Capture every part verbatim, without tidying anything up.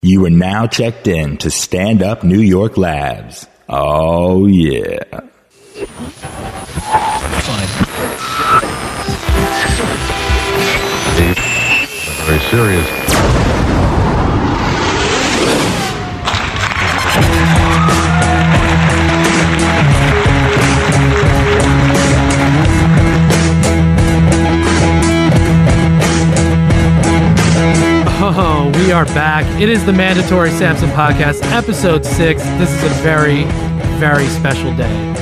You are now checked in to Stand Up New York Labs. Oh, yeah. Very serious. Oh, we are back. It is the Mandatory Sampson Podcast, episode six. This is a very, very special day.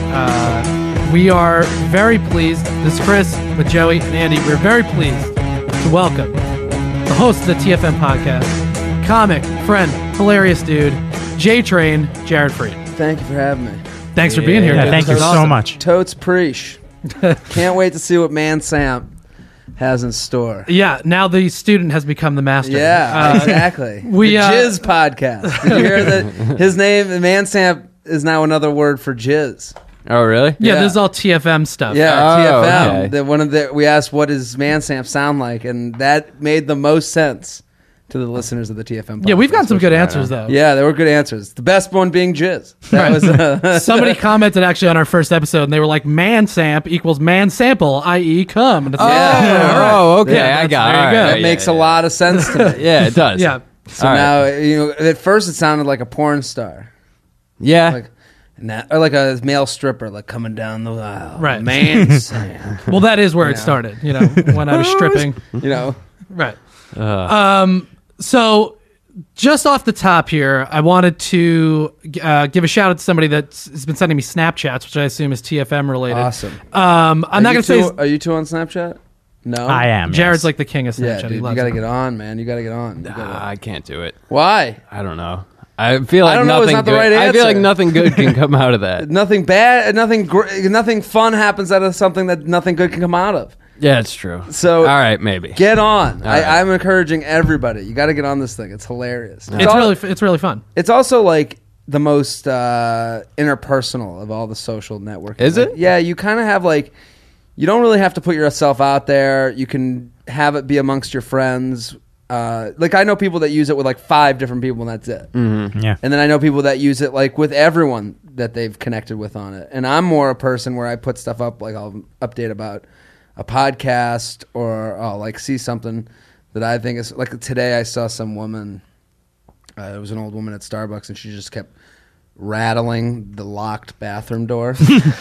Uh, we are very pleased. This is Chris with Joey and Andy. We're very pleased to welcome the host of the T F M Podcast, comic, friend, hilarious dude, J-Train, Jared Freed. Thank you for having me. Thanks for being here. Yeah, dude. thank This you is so awesome. much. Totes Preach. Can't wait to see what Man Samp has in store. Yeah, now the student has become the master. Yeah, Uh, exactly. we, the uh, Jizz podcast. Did you hear that his name, Man Samp, is now another word for jizz? Oh, really? Yeah, Yeah. this is all T F M stuff. Yeah, Oh, T F M. okay. The, one of the we asked what does Man Samp sound like, and that made the most sense to the listeners of the T F M podcast. Yeah, we've gotten some good answers, though. Yeah, there were good answers. The best one being jizz. That Right. was uh, Somebody commented actually on our first episode, and they were like, "Man samp equals man sample, that is, cum." And it's like, Yeah. all right. Oh, okay. Yeah, I that's- got it. there you All go. right. that Yeah, makes yeah, a lot of sense to me. yeah. Yeah, it does. Yeah. So All right. now, you know, at first it sounded like a porn star, Yeah. like, and that, or like a male stripper, like coming down the aisle. Right. Man Samp. Well, that is where it Yeah. started. You know, when I was stripping. You know, Right. Uh, Um. So, just off the top here, I wanted to uh, give a shout out to somebody that has been sending me Snapchats, which I assume is T F M related. awesome. Um. I'm Are not you gonna say. two, his- Are you two on Snapchat? No, I am. Jared's yes. like the king of Snapchat. Yeah, He dude, you loves gotta it. get on, man. You gotta get on. You gotta- nah, I can't do it. Why? I don't know. I feel like I don't know, it's nothing not the good. right I feel like answer. nothing good can come out of that. Nothing bad, nothing, gr- nothing fun happens out of something that nothing good can come out of. Yeah, it's true. So- all right, maybe. Get on. I, right. I'm encouraging everybody. You got to get on this thing. It's hilarious. It's al- really, it's really fun. It's also like the most uh, interpersonal of all the social networking. Is Like, it? yeah, you kind of have like, you don't really have to put yourself out there. You can have it be amongst your friends. Uh, like I know people that use it with like five different people, and that's it. Mm-hmm. Yeah. And then I know people that use it like with everyone that they've connected with on it. And I'm more a person where I put stuff up, like I'll update about a podcast, or I'll like see something that I think is like today I saw some woman, uh, it was an old woman at Starbucks, and she just kept rattling the locked bathroom door.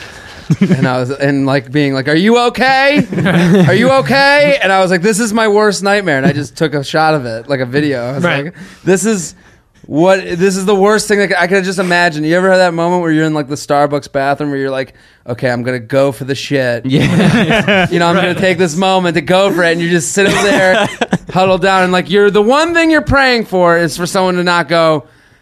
And I was, and like being like, "Are you okay? Are you okay?" And I was like, "This is my worst nightmare." And I just took a shot of it, like a video. I was Right. like, "This is what? This is the worst thing that I could just imagine." You ever have that moment where you're in like the Starbucks bathroom where you're like, "Okay, I'm gonna go for the shit." Yeah. You know, I'm gonna take this moment to go for it, and you're just sitting there, huddled down, and like you're the one thing you're praying for is for someone to not go,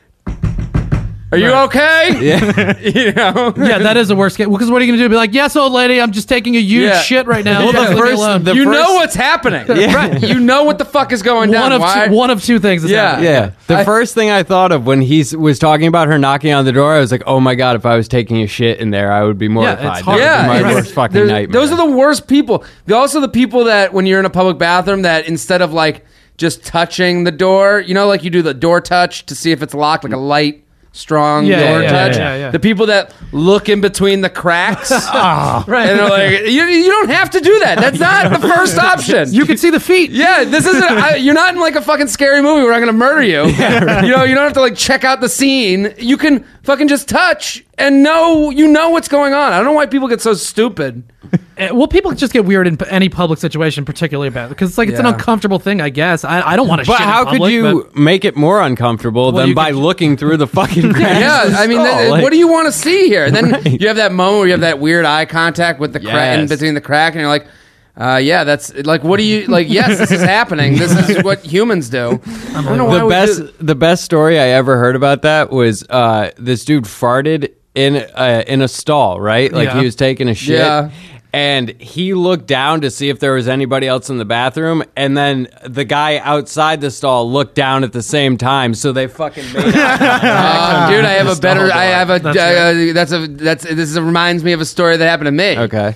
"Are you Right. okay?" Yeah. You know. Yeah, that is the worst case. Because what are you going to do? Be like, "Yes, old lady, I'm just taking a huge Yeah. shit right now. Well, Just the leave me first- alone." the you first- know what's happening. Yeah. You know what the fuck is going down. one of Why? two, one of two things is Yeah. happening. Yeah. The I- first thing I thought of when he was talking about her knocking on the door, I was like, "Oh my god, if I was taking a shit in there, I would be mortified." it's hard. That would Yeah, be my it's- worst fucking there's- nightmare. Those are the worst people. They're also the people that when you're in a public bathroom, that instead of like just touching the door, you know, like you do the door touch to see if it's locked, like a light, strong Yeah, door yeah, touch. yeah, yeah. The people that look in between the cracks, Right. and they're like, you, you don't have to do that. That's not the first option. You can see the feet. Yeah, this isn't. I, you're not in like a fucking scary movie where I'm going to murder you. You know, you don't have to like check out the scene. You can fucking just touch and know you know what's going on. I don't know why people get so stupid. Uh, Well, people just get weird in p- any public situation, particularly about because it's like it's an Yeah. uncomfortable thing. I guess I, I don't want to. But shit how in public, could you but- make it more uncomfortable Well, than you by could- looking through the fucking cracks? Yeah, of the I mean, stall? that, Like- what do you want to see here? Then Right. you have that moment where you have that weird eye contact with the crack in Yes. between the crack, and you're like, uh, "Yeah, that's like, what do you like? Yes, this is happening. This is what humans do." I don't know why the we best do- the best story I ever heard about that was uh, this dude farted in uh, in a stall, right? Like Yeah. he was taking a shit. Yeah. And he looked down to see if there was anybody else in the bathroom, and then the guy outside the stall looked down at the same time. So they fucking made eye contact. Uh, dude, I have a better. I have a. That's uh, that's a. That's this is, reminds me of a story that happened to me. Okay.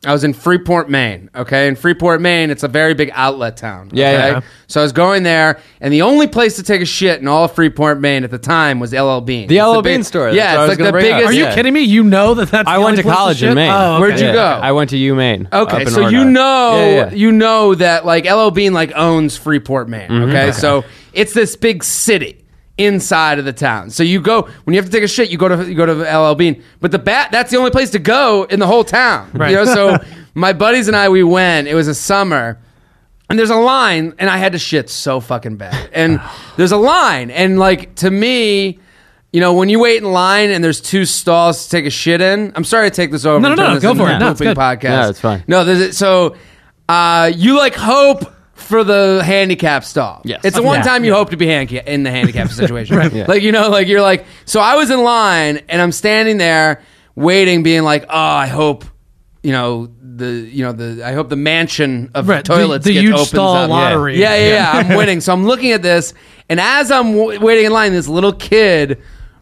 I was in Freeport, Maine. Okay, in Freeport, Maine, it's a very big outlet town. Yeah, okay? yeah. So I was going there, and the only place to take a shit in all of Freeport, Maine at the time was L L Bean. The It's L L the big- Bean store. That's Yeah, what I it's was like gonna the bring up. biggest. Are you Yeah. kidding me? You know that that's I the went only to place college shit? in Maine. Oh, okay. Where'd you Yeah. go? I went to UMaine. Okay, up in so Ord. you know, Yeah, yeah. you know that like L L Bean like owns Freeport, Maine. Okay? so it's this big city inside of the town. So you go when you have to take a shit, you go to you go to L L Bean. But the bat that's the only place to go in the whole town. Right. You know, so my buddies and I we went. It was a summer. And there's a line, and I had to shit so fucking bad. And there's a line, and like to me, you know, when you wait in line and there's two stalls to take a shit in. I'm sorry to take this over. No, and no, turn no, this go into for a it. No, it's pooping good. podcast. No, it's fine. No, there's, so uh, you like hope for the handicap stall. Yes. It's the one Yeah. time you hope to be handicap in the handicap situation. Right. Yeah. Like you know, like you're like. So I was in line and I'm standing there waiting, being like, oh, I hope. You know the you know the I hope the mansion of Right, the- toilets the gets huge opens stall up. lottery. Yeah, yeah, yeah. I'm winning, so I'm looking at this, and as I'm w- waiting in line, this little kid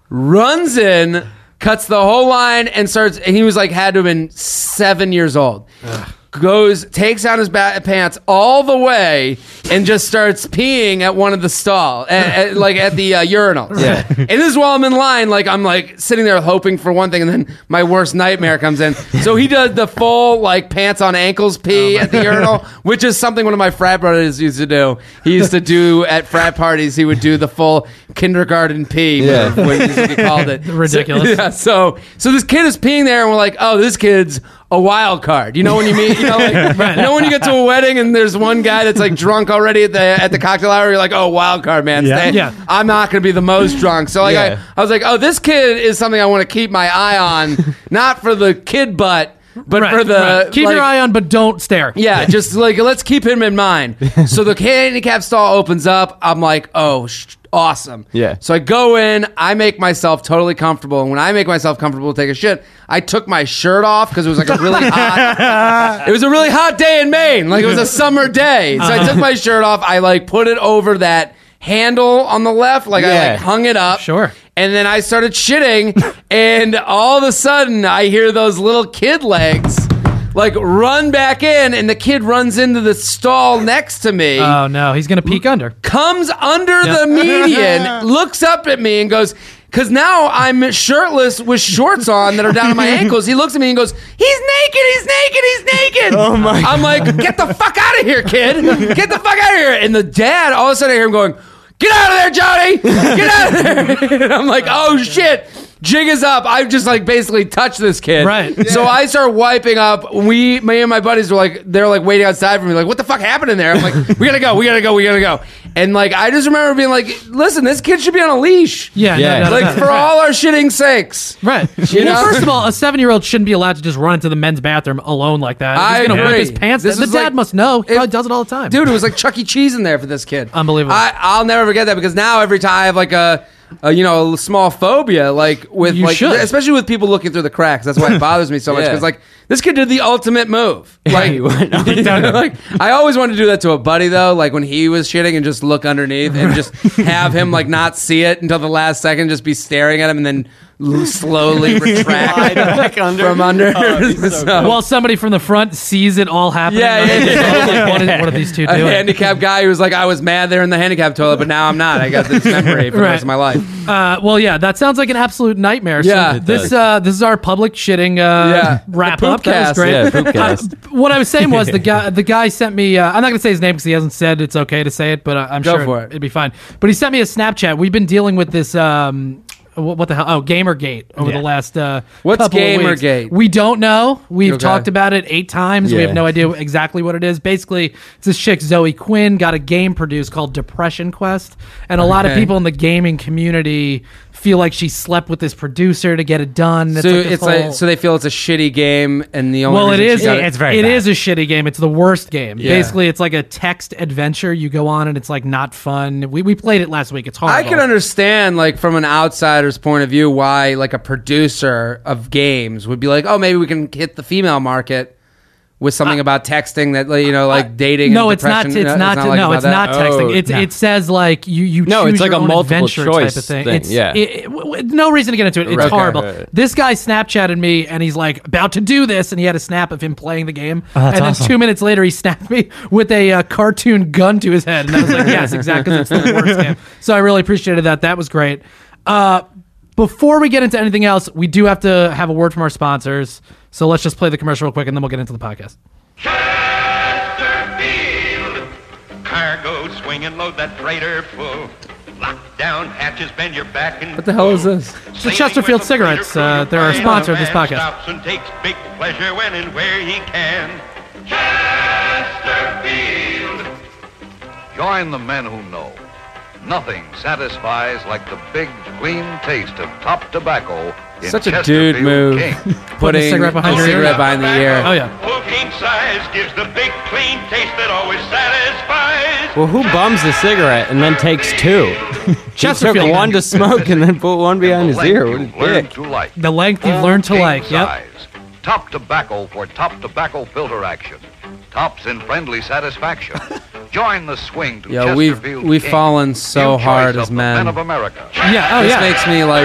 runs in, cuts the whole line, and starts. And he was like had to have been seven years old. Goes, takes out his ba- pants all the way, and just starts peeing at one of the stall, at, at- like at the uh, urinals. Yeah. And this is while I'm in line, like I'm like sitting there hoping for one thing, and then my worst nightmare comes in. So he does the full like pants on ankles pee at the urinal, which is something one of my frat brothers used to do. He used to do at frat parties. He would do the full kindergarten pee. Yeah. What he called it. Ridiculous. So, yeah. So so this kid is peeing there, and we're like, oh, this kid's a wild card. You know when you meet, you know, like, you know when you get to a wedding and there's one guy that's like drunk already at the at the cocktail hour. You're like, oh, wild card, man. Yeah. Stay. Yeah. I'm not going to be the most drunk. So like, Yeah. I, I was like, oh, this kid is something I want to keep my eye on, not for the kid butt, but Right, for the right. Keep like- your eye on, but don't stare. yeah, just like let's keep him in mind. So the handicap stall opens up. I'm like, oh, sh- awesome. Yeah. So I go in. I make myself totally comfortable. And when I make myself comfortable to take a shit, I took my shirt off because it was like a really hot. It was a really hot day in Maine. Like it was a summer day. So I took my shirt off. I like put it over that handle on the left. Like I Yeah. like hung it up. Sure. And then I started shitting, and all of a sudden I hear those little kid legs like run back in, and the kid runs into the stall next to me, Oh no, he's gonna peek under. comes under Yeah. the median, looks up at me and goes, because now I'm shirtless with shorts on that are down to my ankles. He looks at me and goes, he's naked, he's naked, he's naked. Oh my I'm like, get the fuck out of here, kid. Get the fuck out of here. And the dad, all of a sudden I hear him going, get out of there, Johnny! Get out of there! And I'm like, oh shit! Jig is up. I've just like basically touched this kid. Right. So I start wiping up. We, me and my buddies were like, they're like waiting outside for me. Like, what the fuck happened in there? I'm like, we gotta go. We gotta go. We gotta go. And like, I just remember being like, listen, this kid should be on a leash. Yeah, Yeah. no, no, Like no, for right. all our shitting sakes. Right. You well, know? first of all, a seven-year-old shouldn't be allowed to just run into the men's bathroom alone like that. I He's gonna agree. whip his pants. This the is dad like- must know. He If- probably does it all the time. Dude, it was like Chuck E. Cheese in there for this kid. Unbelievable. I, I'll never forget that because now every time I have like a, a you know, a small phobia, like with You like, should. especially with people looking through the cracks. That's why it bothers me so much Yeah. because like this kid did the ultimate move. Like, he went under. you know, like I always wanted to do that to a buddy though. Like when he was shitting and just look underneath and just have him like not see it until the last second, just be staring at him and then l- slowly retract back under. from under. so So- While somebody from the front sees it all happening. Yeah, yeah, yeah. Like, what, is, what are these two a doing? handicapped guy who was like, I was mad there in the handicap toilet, but now I'm not. I got this memory for the Right. rest of my life. Uh, well, yeah, that sounds like an absolute nightmare. Yeah, so it this does. uh, this is our public shitting uh, Yeah. wrap The up. That was poopcast. great. Yeah, poopcast. Uh, what I was saying was the guy the guy sent me. Uh, I'm not gonna say his name because he hasn't said it's okay to say it, but uh, I'm Go sure for it. it'd be fine. But he sent me a Snapchat. We've been dealing with this. Um, what, what the hell? Oh, Gamergate over Yeah. the last uh, What's couple of weeks. Gamergate? We don't know. We've Okay. talked about it eight times. We Yeah. have no idea exactly what it is. Basically, it's this chick Zoe Quinn got a game produced called Depression Quest, and a lot of Okay. people in the gaming community feel like she slept with this producer to get it done. So like this it's like whole- so they feel it's a shitty game, and the only well, it reason is. she got It's very It bad. is a shitty game. It's the worst game. Yeah. Basically, it's like a text adventure. You go on and it's like not fun. We we played it last week. It's horrible. I can understand, like, from an outsider's point of view, why, like, a producer of games would be like, oh, maybe we can hit the female market with something about texting that, like, you know, like dating. No, and it's not. It's depression? not. like no, about it's that? not texting. Oh, It's no. it says like you you No, choose it's like your a own multiple adventure choice type of thing. thing, It's yeah. it, it, no reason to get into it. It's Okay. horrible. Right. This guy Snapchatted me and he's like about to do this, and he had a snap of him playing the game. Oh, that's and then awesome. two minutes later, he snapped me with a uh, cartoon gun to his head, and I was like, yes, exactly. It's the worst game. So I really appreciated that. That was great. Uh, before we get into anything else, we do have to have a word from our sponsors. So let's just play the commercial real quick, and then we'll get into the podcast. Chesterfield. Cargo swing and load that freighter full. Lock down hatches, bend your back and What the hell is this? It's the Chesterfield cigarettes. Uh, they're a sponsor of this podcast. Stops and takes big pleasure when and where he can. Chesterfield. Join the men who know. Nothing satisfies like the big, clean taste of top tobacco in Such a Chesterfield dude move. King. Putting a cigarette behind a your ear? cigarette behind the ear. Oh yeah. Full king size gives the big, clean taste that always satisfies. Well, who bums a cigarette and then takes two? He took Chesterfield. one to smoke and then put one behind his The ear. length What a you've learned dick. to like. The length you've learned to King like. Yep. size. Top tobacco for top tobacco filter action. Tops in friendly satisfaction. Join the swing to Yo, we've Chesterfield we've King. fallen so New choice hard of as the men. men of America. Yeah. Oh This yeah. makes me like,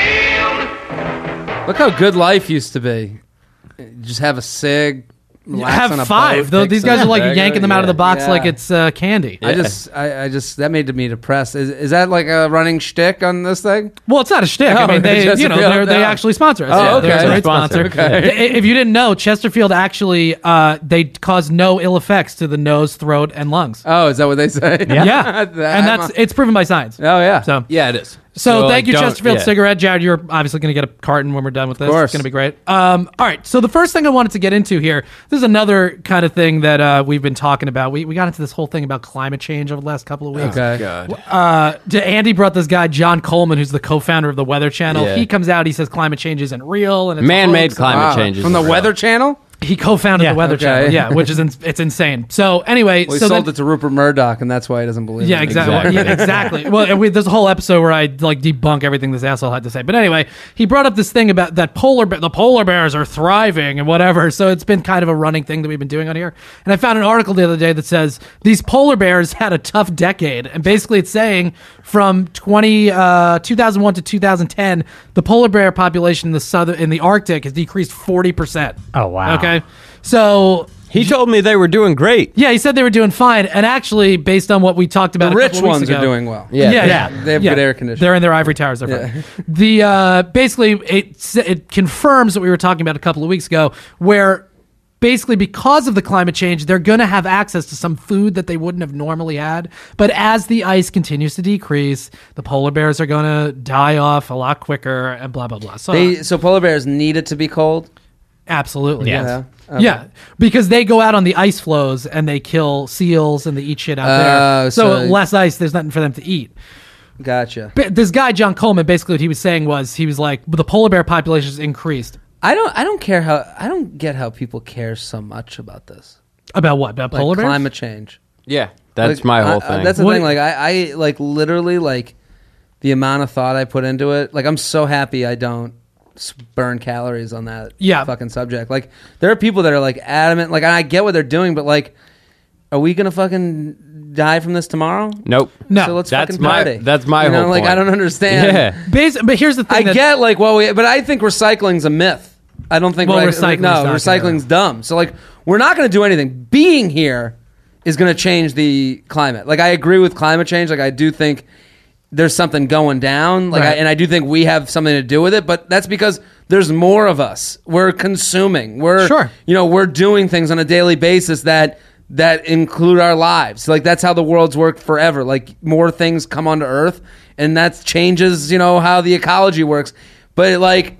look how good life used to be. Just have a cig, relax on a Have five. boat, Though take these some guys are like tobacco. yanking them out of the box Yeah. like it's uh, candy. I just, I, I just, that made me depressed. Is, is that like a running shtick on this thing? Well, it's not a shtick. I Oh, mean, they, you know, Chesterfield, they're, they no. actually sponsor us. Oh, Yeah, they're okay. a great Sponsor. sponsor. Okay. Th- If you didn't know, Chesterfield actually uh, they cause no ill effects to the nose, throat, and lungs. Oh, is that what they say? Yeah, That- and that's it's proven by science. Oh yeah. So Yeah, it is. So, thank like, you, don't- Chesterfield yeah. Cigarette. Jared, you're obviously going to get a carton when we're done with this. course. It's going to be great. Um, all right. So the first thing I wanted to get into here, this is another kind of thing that uh, we've been talking about. We, we got into this whole thing about climate change over the last couple of weeks. Okay. God. Uh, to- Andy brought this guy, John Coleman, who's the co-founder of the Weather Channel. Yeah. He comes out, he says climate change isn't real. and it's a Man-made hoax. climate Wow. change is from the real. Weather Channel. He co-founded Yeah. the Weather Okay. Channel. Yeah, which is in, it's insane. So anyway, Well, he so sold then- it to Rupert Murdoch, and that's why he doesn't believe Yeah, it. exactly. Exactly. Yeah, exactly. Well, and we, there's a whole episode where I like debunk everything this asshole had to say. But anyway, he brought up this thing about that polar ba- the polar bears are thriving and whatever. So it's been kind of a running thing that we've been doing on here. And I found an article the other day that says these polar bears had a tough decade, and basically it's saying from twenty uh, two thousand one to two thousand ten, the polar bear population in the southern in the Arctic has decreased forty percent. Oh, wow. Okay, so. He told me they were doing great. Yeah, he said they were doing fine, and actually, based on what we talked about, The a rich couple of weeks ones are ago- doing well. Yeah. yeah, Yeah. yeah. They have Yeah. good air conditioning. They're in their ivory towers. They're Yeah. fine. The uh, basically it s- it confirms what we were talking about a couple of weeks ago, where basically because of the climate change, they're going to have access to some food that they wouldn't have normally had. But as the ice continues to decrease, the polar bears are going to die off a lot quicker, and blah blah blah. So They, so polar bears need it to be cold. absolutely, Yeah. yes. Yeah. Okay. Yeah, because they go out on the ice floes and they kill seals and they eat shit out Oh, there. So, so- less ice, there's nothing for them to eat. Gotcha. But this guy John Coleman, basically what he was saying was he was like the polar bear population has increased. I don't. I don't care how. I don't get how people care so much about this. About what? About Like polar bears? climate change. Yeah, that's Like, my whole I- I- thing. that's the What- thing. Like I, I like literally like the amount of thought I put into it. Like I'm so happy I don't s- burn calories on that Yeah. fucking subject. Like there are people that are like adamant. Like I get what they're doing, but like, are we gonna fucking die from this tomorrow? nope. No. So let's That's fucking my- party. that's my you know, whole like I point. don't understand. Yeah. Bas- but here's the thing. I that- get like well, we, but I think recycling's a myth. I don't think Well, like, recycling's no not recycling's dumb. So like we're not going to do anything. Being here is going to change the climate. Like I agree with climate change. Like I do think there's something going down. Like I, Right. and I do think we have something to do with it. But that's because there's more of us. We're consuming. We're Sure. You know we're doing things on a daily basis that that include our lives. Like that's how the world's worked forever. Like more things come onto Earth, and that changes you know how the ecology works. But like.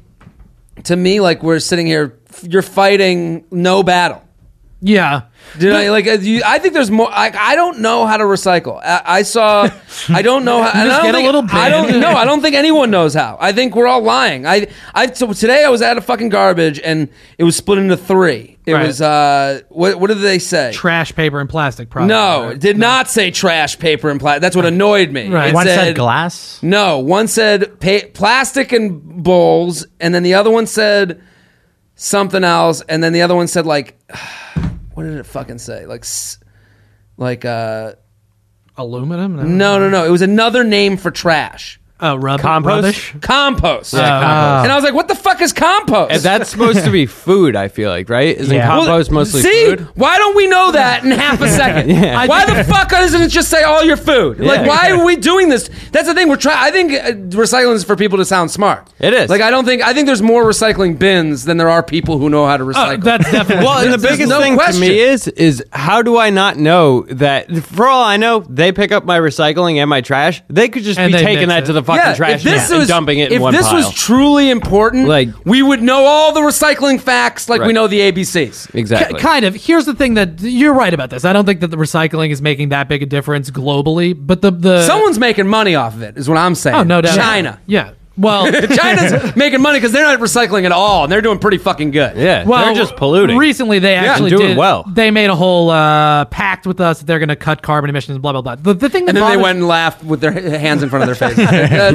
To me, like we're sitting here, you're fighting no battle. yeah. Did I like? uh, You, I think there's more. I, I don't know how to recycle. I, I saw. I don't know how. and just I don't get a think, little I don't bin. know. I don't think anyone knows how. I think we're all lying. I. I. So today I was at a fucking garbage and it was split into three. It Right. was. uh What? What did they say? Trash, paper, and plastic. Probably. no, right? it did not say trash, paper, and plastic. That's what annoyed me. Right. It One said glass. No, one said pa- plastic and bowls, and then the other one said something else, and then the other one said like, what did it fucking say? Like, like uh, aluminum? No, no, no. It was another name for trash. Oh, rub- Compost? rubbish? Compost. Yeah, compost. And I was like, what the fuck is compost? And that's supposed to be food, I feel like, right? Isn't Yeah. compost Well, mostly see, food? why don't we know that in half a second? Yeah. Why the fuck doesn't it just say all your food? Like, Yeah. why are we doing this? That's the thing. We're trying. I think uh, recycling is for people to sound smart. It is. Like, I don't think. I think there's more recycling bins than there are people who know how to Oh, recycle. that's definitely. Well, and the There's biggest no thing question. to me is is how do I not know that? For all I know, they pick up my recycling and my trash. They could just And be they taking mix that it. to the fucking yeah, trash if this can was, and dumping it in if one this pile. was truly important, Like- we would know all the recycling facts, like we Right. know the A B Cs. exactly. K- kind of. Here's the thing that you're right about this. I don't think that the recycling is making that big a difference globally, but the the Someone's making money off of it, is what I'm saying. oh no doubt China. Yeah. Well, China's making money because they're not recycling at all, and they're doing pretty fucking good. yeah, well, they're just polluting. Recently, they actually and doing did. well. They made a whole uh, pact with us that they're going to cut carbon emissions. Blah blah blah. The, the thing that And then they bothers- went and laughed with their hands in front of their face.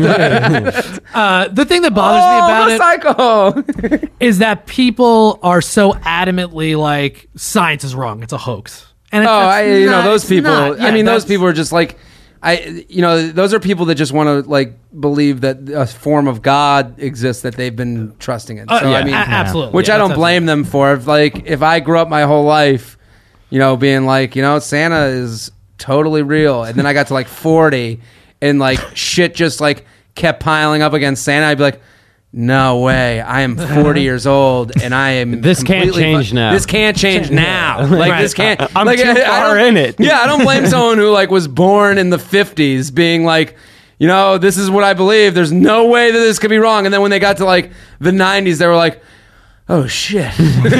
uh, the thing that bothers me about it oh, recycle. is that people are so adamantly like science is wrong. It's a hoax. And it's, Oh, that's I, you know not- those it's people. not. I Yeah, mean, those that's- people are just like, I. You know, those are people that just want to like believe that a form of God exists that they've been trusting in. Uh, So yeah, I mean, a- absolutely. which Yeah, I don't that's blame them for. If like, if I grew up my whole life, you know, being like, you know, Santa is totally real, and then I got to like forty, and like shit just like kept piling up against Santa, I'd be like, no way. I am forty years old, and I am. This can't completely change fu- now. This can't change now. Like Right. this can't. I'm like, too I- I far don't- in it. Yeah, I don't blame someone who like was born in the fifties being like, you know, this is what I believe. There's no way that this could be wrong. And then when they got to like the nineties, they were like, oh shit.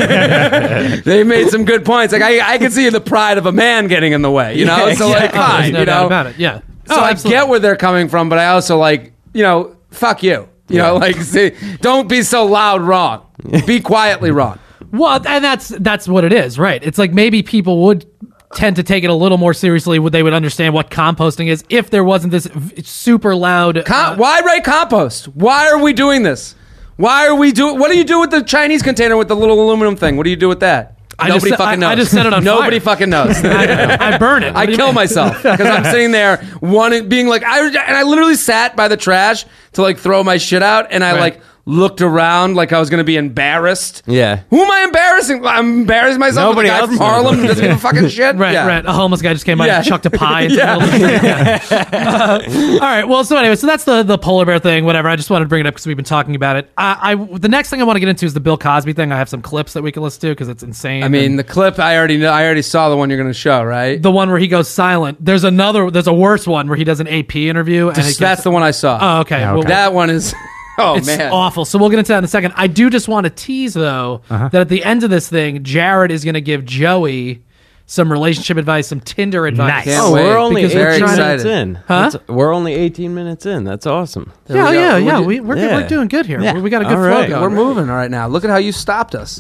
They made some good points. Like I, I could see the pride of a man getting in the way. You know, Yeah, so like, exactly. Oh, there's fine. no you doubt know, about it. Yeah. so Oh, I absolutely. get where they're coming from, but I also like, you know, fuck you. You know, like, see, don't be so loud wrong. Be quietly wrong. Well, and that's that's what it is, right? It's like maybe people would tend to take it a little more seriously. Would they would understand what composting is if there wasn't this v- super loud. Com- uh, why write compost? Why are we doing this? Why are we doing? What do you do with the Chinese container with the little aluminum thing? What do you do with that? I Nobody just- fucking I- knows. I just set it on Nobody fire. fucking knows. I, I burn it. I What do you kill mean? myself because I'm sitting there wanting, being like, I and I literally sat by the trash to like throw my shit out, and I Right. like looked around like I was gonna be embarrassed. Yeah. Who am I embarrassing? I'm embarrassing myself. Nobody with a guy else from knows Harlem what who to doesn't do. give a fucking shit. Right, yeah. right. A homeless guy just came by Yeah. and chucked a pie. Into Yeah. the middle of the uh, all right. Well, so anyway, so that's the the polar bear thing. Whatever. I just wanted to bring it up because we've been talking about it. I, I the next thing I want to get into is the Bill Cosby thing. I have some clips that we can listen to because it's insane. I mean, And the clip I already know. I already saw the one you're gonna show, right? the one where he goes silent. There's another. There's a worse one where he does an A P interview. And it That's gets- the one I saw. Oh, okay. Yeah, Well, okay. That one is. Oh it's man. awful. So we'll get into that in a second. I do just want to tease though Uh-huh. that at the end of this thing, Jared is going to give Joey some relationship advice, some Tinder advice. Nice. Can't Oh, wait, we're only because eighteen very minutes excited. in. Huh? That's- We're only eighteen minutes in. That's awesome. Yeah, we go. yeah, We're yeah. do- We, we're, yeah. we're doing good here. Yeah. We, we got a good All flow right. going. We're moving right now. Look at how you stopped us.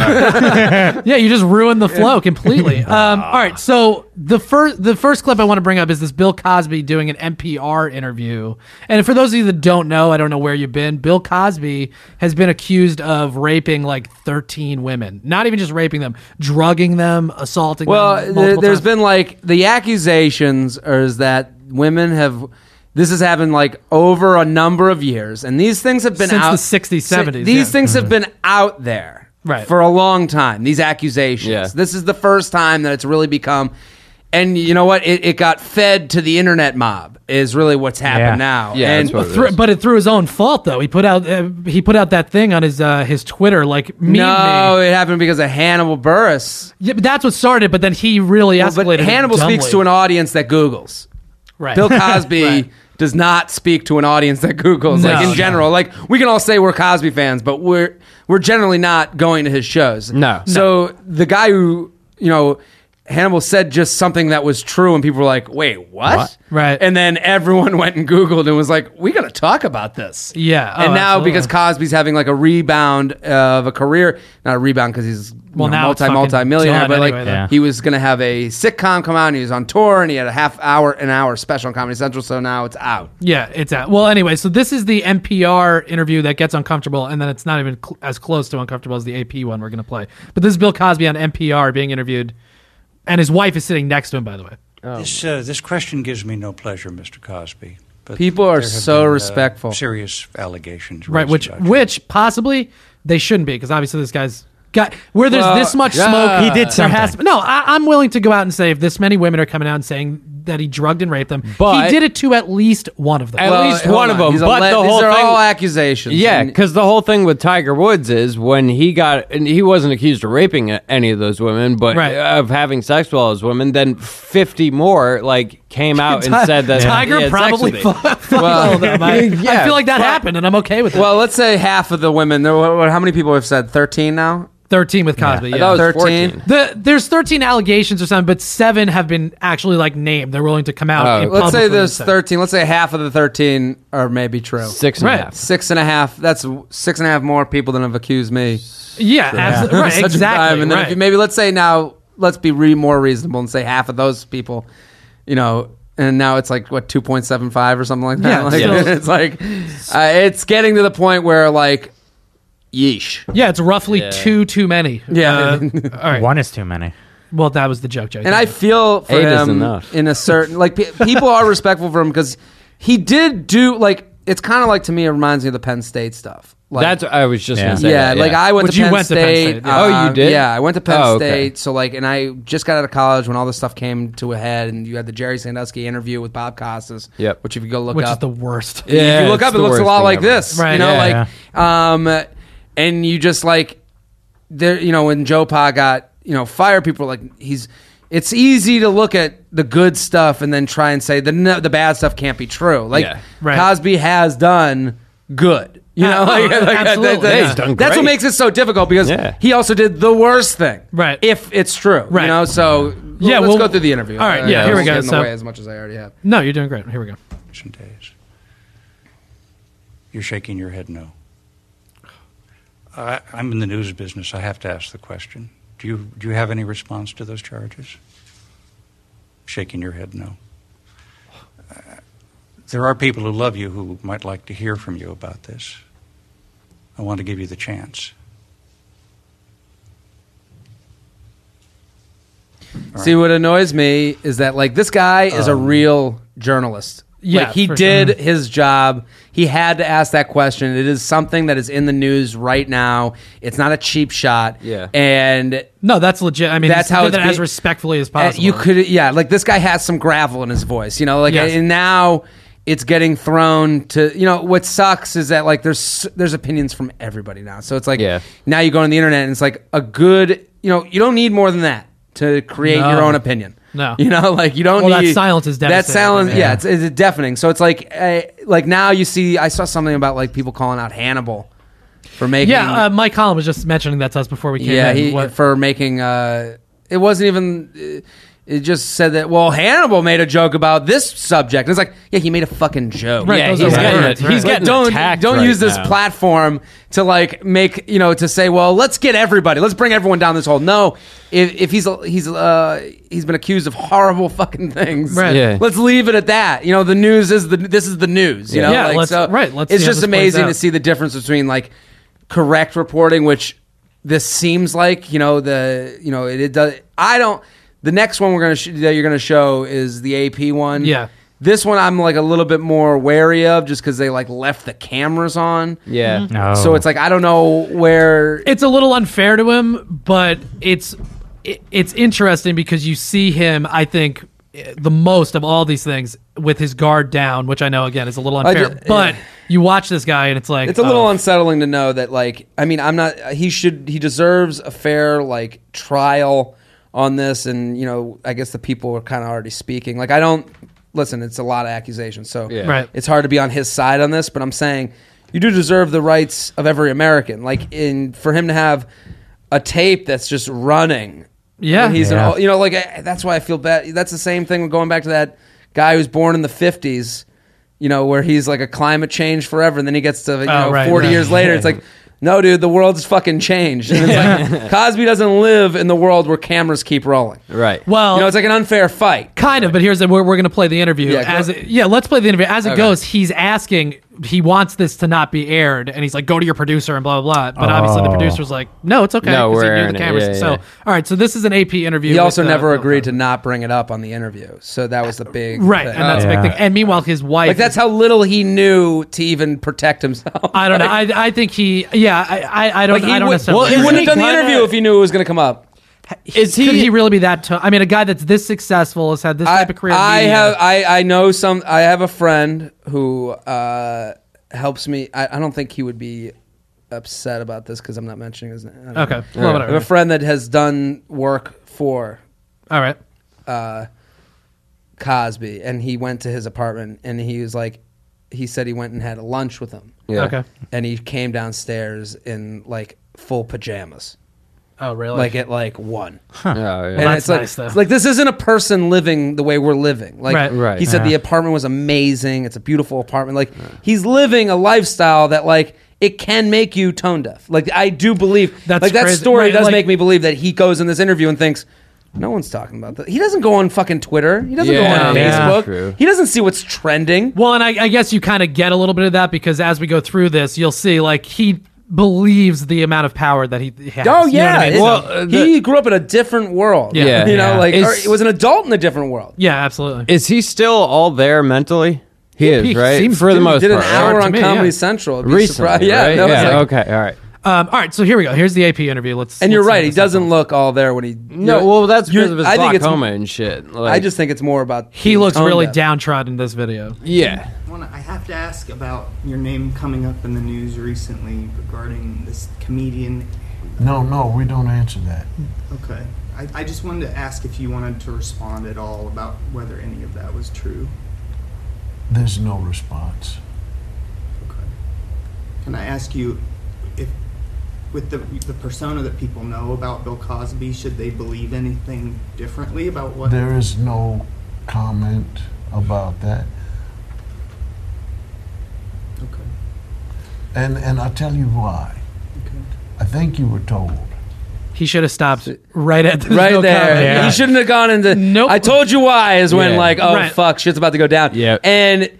Yeah, you just ruined the flow completely. Um, all right, so the first the first clip I want to bring up is this Bill Cosby doing an N P R interview. And for those of you that don't know, I don't know where you've been. Bill Cosby has been accused of raping like thirteen women. Not even just raping them, drugging them, assaulting Well, them. th- multiple there's times. been like the accusations are is that women have. This has happened like over a number of years, and these things have been Since out the sixties, seventies, These yeah. things have been out there Right. for a long time. These accusations. Yeah. This is the first time that it's really become. And you know what? It, it got fed to the internet mob. Is really what's happened Yeah. now. Yeah, and that's what it Through- is. but it through his own fault though. He put out uh, he put out that thing on his uh, his Twitter like meme no, me. it happened because of Hannibal Buress. Yeah, but that's what started. But then he really Well, escalated. but it Hannibal speaks dumbly. to an audience that Googles. right. Bill Cosby Right. does not speak to an audience that Googles. No, like in no. general, like we can all say we're Cosby fans, but we're we're generally not going to his shows. No. So the guy who you know Hannibal said just something that was true, and people were like, "Wait, what?" What? Right. And then everyone went and Googled and was like, "We got to talk about this." Yeah. And Oh, now absolutely. because Cosby's having like a rebound of a career, not a rebound because he's Well, you know, now it's multi fucking multi millionaire, done but like anyway, though. Yeah. he was going to have a sitcom come out, and he was on tour, and he had a half hour, an hour special on Comedy Central. So now it's out. Yeah, it's out. Well, anyway, so this is the N P R interview that gets uncomfortable, and then it's not even cl- as close to uncomfortable as the A P one we're going to play. But this is Bill Cosby on N P R being interviewed, and his wife is sitting next to him, by the way. This uh, this question gives me no pleasure, Mister Cosby. But People are there have so been, uh, respectful. serious allegations, Right, raised which about you. which possibly they shouldn't be, because obviously this guy's got where there's Well, this much yeah. smoke. He did there has something. to- no, I, I'm willing to go out and say if this many women are coming out and saying that he drugged and raped them, But- he did it to at least one of them. At least hold one on. of them, He's but alle- the these whole are thing- all accusations. Yeah, And- because the whole thing with Tiger Woods is when he got, and he wasn't accused of raping any of those women, but Right. of having sex with all those women. Then fifty more like came out and said that Tiger he had sex probably with fu- me. fucked all of them. I, Yeah, I feel like that but- happened, and I'm okay with it. well, let's say half of the women. There, what, what- how many people have said thirteen now? thirteen with Cosby. I Yeah. thought it was thirteen. fourteen. The, there's thirteen allegations or something, but seven have been actually like named. They're willing to come out. Oh. in Let's say publicly there's and say. thirteen. Let's say half of the thirteen are maybe true. Six and a Right. half. Six and a half. That's six and a half more people than have accused me. Yeah, absolutely. Right, Such a exactly. time. And then right. if you, maybe let's say now, let's be re- more reasonable and say half of those people, you know, and now it's like what two point seven five or something like that. Yeah, Like, still- it's like uh, it's getting to the point where like, yeesh. Yeah, it's roughly Yeah. two too many. Yeah. Uh, all right. One is too many. Well, that was the joke, Joe. And I feel for Eight is him enough. in a certain like pe- people are respectful for him because he did do like it's kind of like to me it reminds me of the Penn State stuff. Like, That's I was just Yeah. gonna say. yeah, that, like I went Which to you Penn went to Penn State. State, yeah. Oh, you um, did? Yeah, I went to Penn Oh, okay. State. So like, and I just got out of college when all this stuff came to a head, and you had the Jerry Sandusky interview with Bob Costas. Yep. Which if you go look which up, is the worst. Yeah, if you look it's up, it the looks a worst lot thing like ever. this. Right. You know, Yeah, like, um, and you just like, there. You know, when Joe Pa got you know fired, people were like, he's. It's easy to look at the good stuff and then try and say the no, the bad stuff can't be true. Like Yeah. Right. Cosby has done good. You know, Uh, like, uh, like, absolutely, that- yeah. He's done that's what great. makes it so difficult because Yeah. he also did the worst thing. Right. If it's true. Right. You know, so Yeah, let's well- go through the interview. all right, Uh, yeah, I here we won't go, get in the so- way as much as I already have. No, you're doing great. Here we go. Recent days. You're shaking your head no. I, I'm in the news business. I have to ask the question. Do you do you have any response to those charges? Shaking your head no. Uh, there are people who love you who might like to hear from you about this. I want to give you the chance. All See, right. what annoys me is that like this guy is a real journalist. Yeah, like he for did sure. his job. He had to ask that question. It is something that is in the news right now. It's not a cheap shot. Yeah. And No, that's legit. I mean, That's he's how did it's that as be- respectfully as Uh, possible. you could, yeah, like this guy has some gravel in his voice, you know, like, Yes. and now it's getting thrown to, you know, what sucks is that like there's there's opinions from everybody now, so it's like Yeah. now you go on the internet and it's like a good, you know, you don't need more than that to create No. your own opinion. No. you know, like you don't Well, need that silence is That devastating. silence, yeah, Yeah. it's, it's deafening. So it's like, uh, like now you see, I saw something about like people calling out Hannibal for making, yeah, uh, Mike Collin was just mentioning that to us before we came yeah, in. he What- for making. Uh, it wasn't even. uh, It just said that. Well, Hannibal made a joke about this subject. It's like, yeah, he made a fucking joke. Right, Yeah, those he's are getting, words, he's right. getting don't attacked don't right use this now. platform to like make you know to say, well, let's get everybody, let's bring everyone down this hole. No, if, if he's he's uh he's been accused of horrible fucking things, Right. Yeah. let's leave it at that. You know, the news is the this is the news. You Yeah. know, Yeah, like, let's- so right, let's it's see how just this plays amazing out. to see the difference between like correct reporting, which this seems like you know the you know it, it does. I don't. The next one we're gonna sh- that you're gonna show is the A P one. Yeah. This one I'm like a little bit more wary of just because they like left the cameras on. Yeah. No. So it's like I don't know where. it's a little unfair to him, but it's it, it's interesting because you see him, I think, eh, the most of all these things with his guard down, which I know again is a little unfair. ju- but yeah. you watch this guy and it's like It's a little oh, unsettling to know that like I mean I'm not. He should. He deserves a fair like trial on this, and you know I guess the people are kind of already speaking. Like I don't listen. It's a lot of accusations, so Yeah. Right. it's hard to be on his side on this. But I'm saying you do deserve the rights of every American. Like in for him to have a tape that's just running Yeah. When he's Yeah. an, you know, like I, that's why I feel bad. That's the same thing with going back to that guy who's born in the fifties, you know, where he's like a climate change forever, and then he gets to you Oh, know right, forty right. years later, it's like, no, dude, the world's fucking changed. And it's like Cosby doesn't live in the world where cameras keep rolling. Right. Well, You know, it's like an unfair fight. kind of, but here's the, we're, we're going to play the interview. Yeah, go- as it, yeah, let's play the interview. As it Okay. goes, he's asking, he wants this to not be aired, and he's like, go to your producer and blah, blah, blah. But obviously the Oh. producer's like, no, it's okay. No, 'cause he we're knew airing the it. cameras. Yeah, so, yeah. all right, so this is an A P interview. He also with, uh, never Bill agreed Cosby. to not bring it up on the interview. So that was the big Right, thing. and that's a Yeah. big thing. And meanwhile, his wife. Like that's how little he knew to even protect himself. I don't know. Like, I, I think he. Yeah, I. I, I don't. like he I don't would, necessarily. well, he agree. wouldn't have done the kinda- interview if he knew it was going to come up. Is he? Could he really be that? To- I mean, a guy that's this successful has had this I, type of career. in I media. have I, I know some I have a friend who uh, helps me. I, I don't think he would be upset about this because I'm not mentioning his name. I don't know. Okay. Yeah. Well, I whatever. have a friend that has done work for All right. uh, Cosby, and he went to his apartment, and he was like, he said he went and had a lunch with him, Yeah. Okay. and he came downstairs in like full pajamas, Oh, really? like at like one. Oh, yeah. And that's it's like, nice, though. it's like this isn't a person living the way we're living. Like Right. Right. he said, Yeah. the apartment was amazing. It's a beautiful apartment. Like he's living a lifestyle that like it can make you tone deaf. Like I do believe That's like that crazy. story Right, does like- make me believe that he goes in this interview and thinks, no one's talking about that. He doesn't go on fucking Twitter. He doesn't Yeah, go on yeah. Facebook. True. He doesn't see what's trending. Well, and I, I guess you kind of get a little bit of that because as we go through this, you'll see like he believes the amount of power that he has. Oh You know yeah, what I mean? It- So- uh, the- he grew up in a different world. Yeah. Yeah. you know, Yeah. like or It's- he was an adult in a different world. yeah, absolutely. Is he still all there mentally? He is, he right? seems For the to. most He did an part. hour to on me, Comedy yeah. Central. I'd be Recently, surprised. Yeah, right? no, it's yeah. like- okay. All right. Um, all right, so here we go. Here's the A P interview. Let's. And you're let's right. see He this doesn't happens. look all there when he. No, well, that's you're- because of his I think it's- glaucoma and shit. Like, I just think it's more about. He being looks tone really deaf. downtrodden in this video. yeah. Wanna- I have to ask about your name coming up in the news recently regarding this comedian. No, no, we don't answer that. Okay. I, I just wanted to ask if you wanted to respond at all about whether any of that was true. There's no response. Okay. Can I ask you if, with the the persona that people know about Bill Cosby, should they believe anything differently about what? There is no comment about that. Okay. And and I'll tell you why. Okay. I think you were told. He should have stopped right at the Right no there. comment. Yeah. He shouldn't have gone into. Nope. I told you why is when Yeah. like, oh Right. fuck, shit's about to go down. Yep. And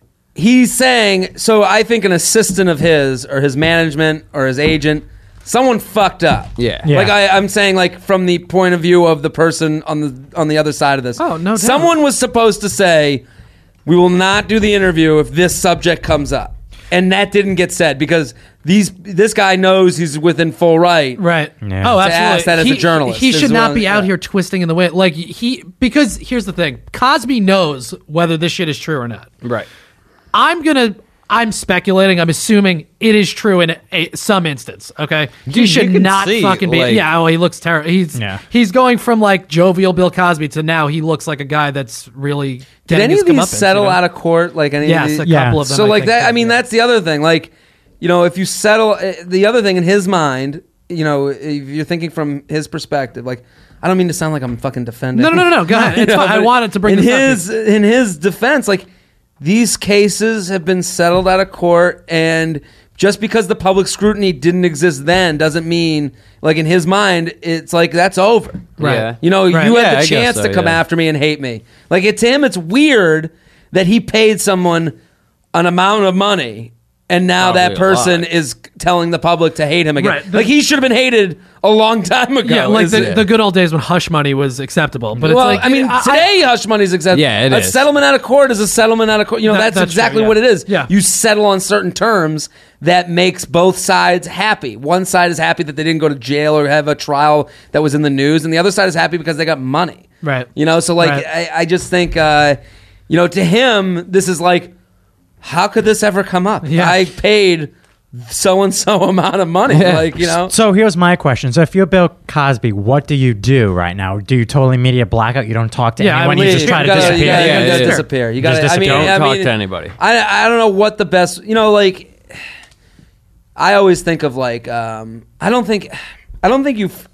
he's saying, so I think an assistant of his or his management or his agent, someone fucked up. Yeah. Yeah. Like I, I'm saying, like from the point of view of the person on the on the other side of this. Oh, no doubt. Someone was supposed to say, we will not do the interview if this subject comes up. And that didn't get said because these this guy knows he's within full right. Right. Yeah. Oh, To absolutely. ask that as a he, journalist he is should not one- be out yeah. here twisting in the wind. Like he, because here's the thing: Cosby knows whether this shit is true or not. Right. I'm gonna. I'm speculating. I'm assuming it is true in a, some instance. Okay, he You- should you can not see, fucking be. like- Yeah. Oh, he looks terrible. He's Yeah. he's going from like jovial Bill Cosby to now he looks like a guy that's really. Did getting any his of these comeuppance, settle you know? out of court? Like any Yes, of a these? Yeah. couple of them. So I like think that. I did, mean, yeah. that's the other thing. Like, you know, if you settle uh, the other thing in his mind, you know, if you're thinking from his perspective, like, I don't mean to sound like I'm fucking defending. No, no, no, no, go ahead. You It's fine. I but wanted to bring in this up. his in his defense, like these cases have been settled out of court, and just because the public scrutiny didn't exist then doesn't mean, like in his mind, it's like that's over. Right. Yeah. You know, Right. you Yeah, had I the guess chance so, to come yeah. after me and hate me. Like it, to him, it's weird that he paid someone an amount of money, and now Probably that a person lot. is telling the public to hate him again. Right. The- Like he should have been hated a long time ago. Yeah, like is the, it? the good old days when hush money was acceptable. But it's well, like I mean, today hush money's acceptable. Yeah, it a is. settlement out of court is a settlement out of court. You know, That- that's, that's exactly true, yeah. what it is. Yeah. You settle on certain terms that makes both sides happy. One side is happy that they didn't go to jail or have a trial that was in the news, and the other side is happy because they got money. Right. You know, so like Right. I, I just think, uh, you know, to him, this is like, how could this ever come up? Yeah. I paid so and so amount of money. Like, you know, So here's my question. So if you're Bill Cosby, what do you do right now? Do you totally media blackout? You don't talk to Yeah, I anyone? You leave. just try You to gotta- disappear? You gotta, Yeah, you gotta yeah, yeah. disappear. You Just gotta. I mean, Don't I talk mean, to anybody. I I don't know what the best. You know, like I always think of like um, I don't think I don't think you f-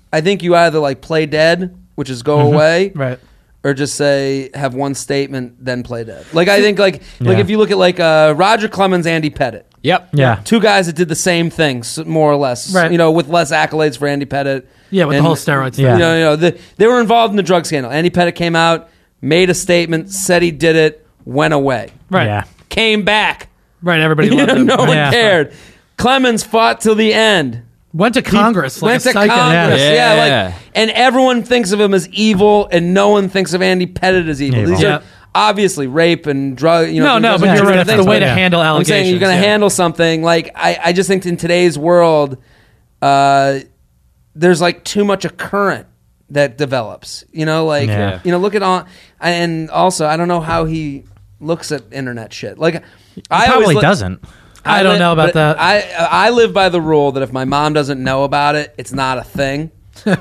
I think you either like play dead, which is go Mhm. away, Right. or just say have one statement then play dead. Like I think like like Yeah. if you look at like uh, Roger Clemens, Andy Pettit, Yep. Yeah. two guys that did the same things more or less, Right. you know, with less accolades for Andy Pettit. Yeah, with the And, whole steroid stuff. Yeah. You know, you know the, they were involved in the drug scandal. Andy Pettit came out, made a statement, said he did it, went away, Right. Yeah. came back. Right. Everybody You loved know, him. no one Yeah. cared. Clemens fought till the end. Went to Congress. Like Went a to psycho. Congress, Yeah. yeah. Yeah. like, and everyone thinks of him as evil, and no one thinks of Andy Pettit as evil. Evil. These Yeah. are obviously rape and drug. You know, No, no, those but are you're two right. different It's the things. way to But handle I'm allegations. saying you're going to yeah. handle something like I, I just think in today's world, uh, there's like too much a current that develops. You know, like Yeah. you know, look at on, and also I don't know how he looks at internet shit. Like I always Probably look- doesn't. I don't li- know about but that. I I live by the rule that if my mom doesn't know about it, it's not a thing. Right.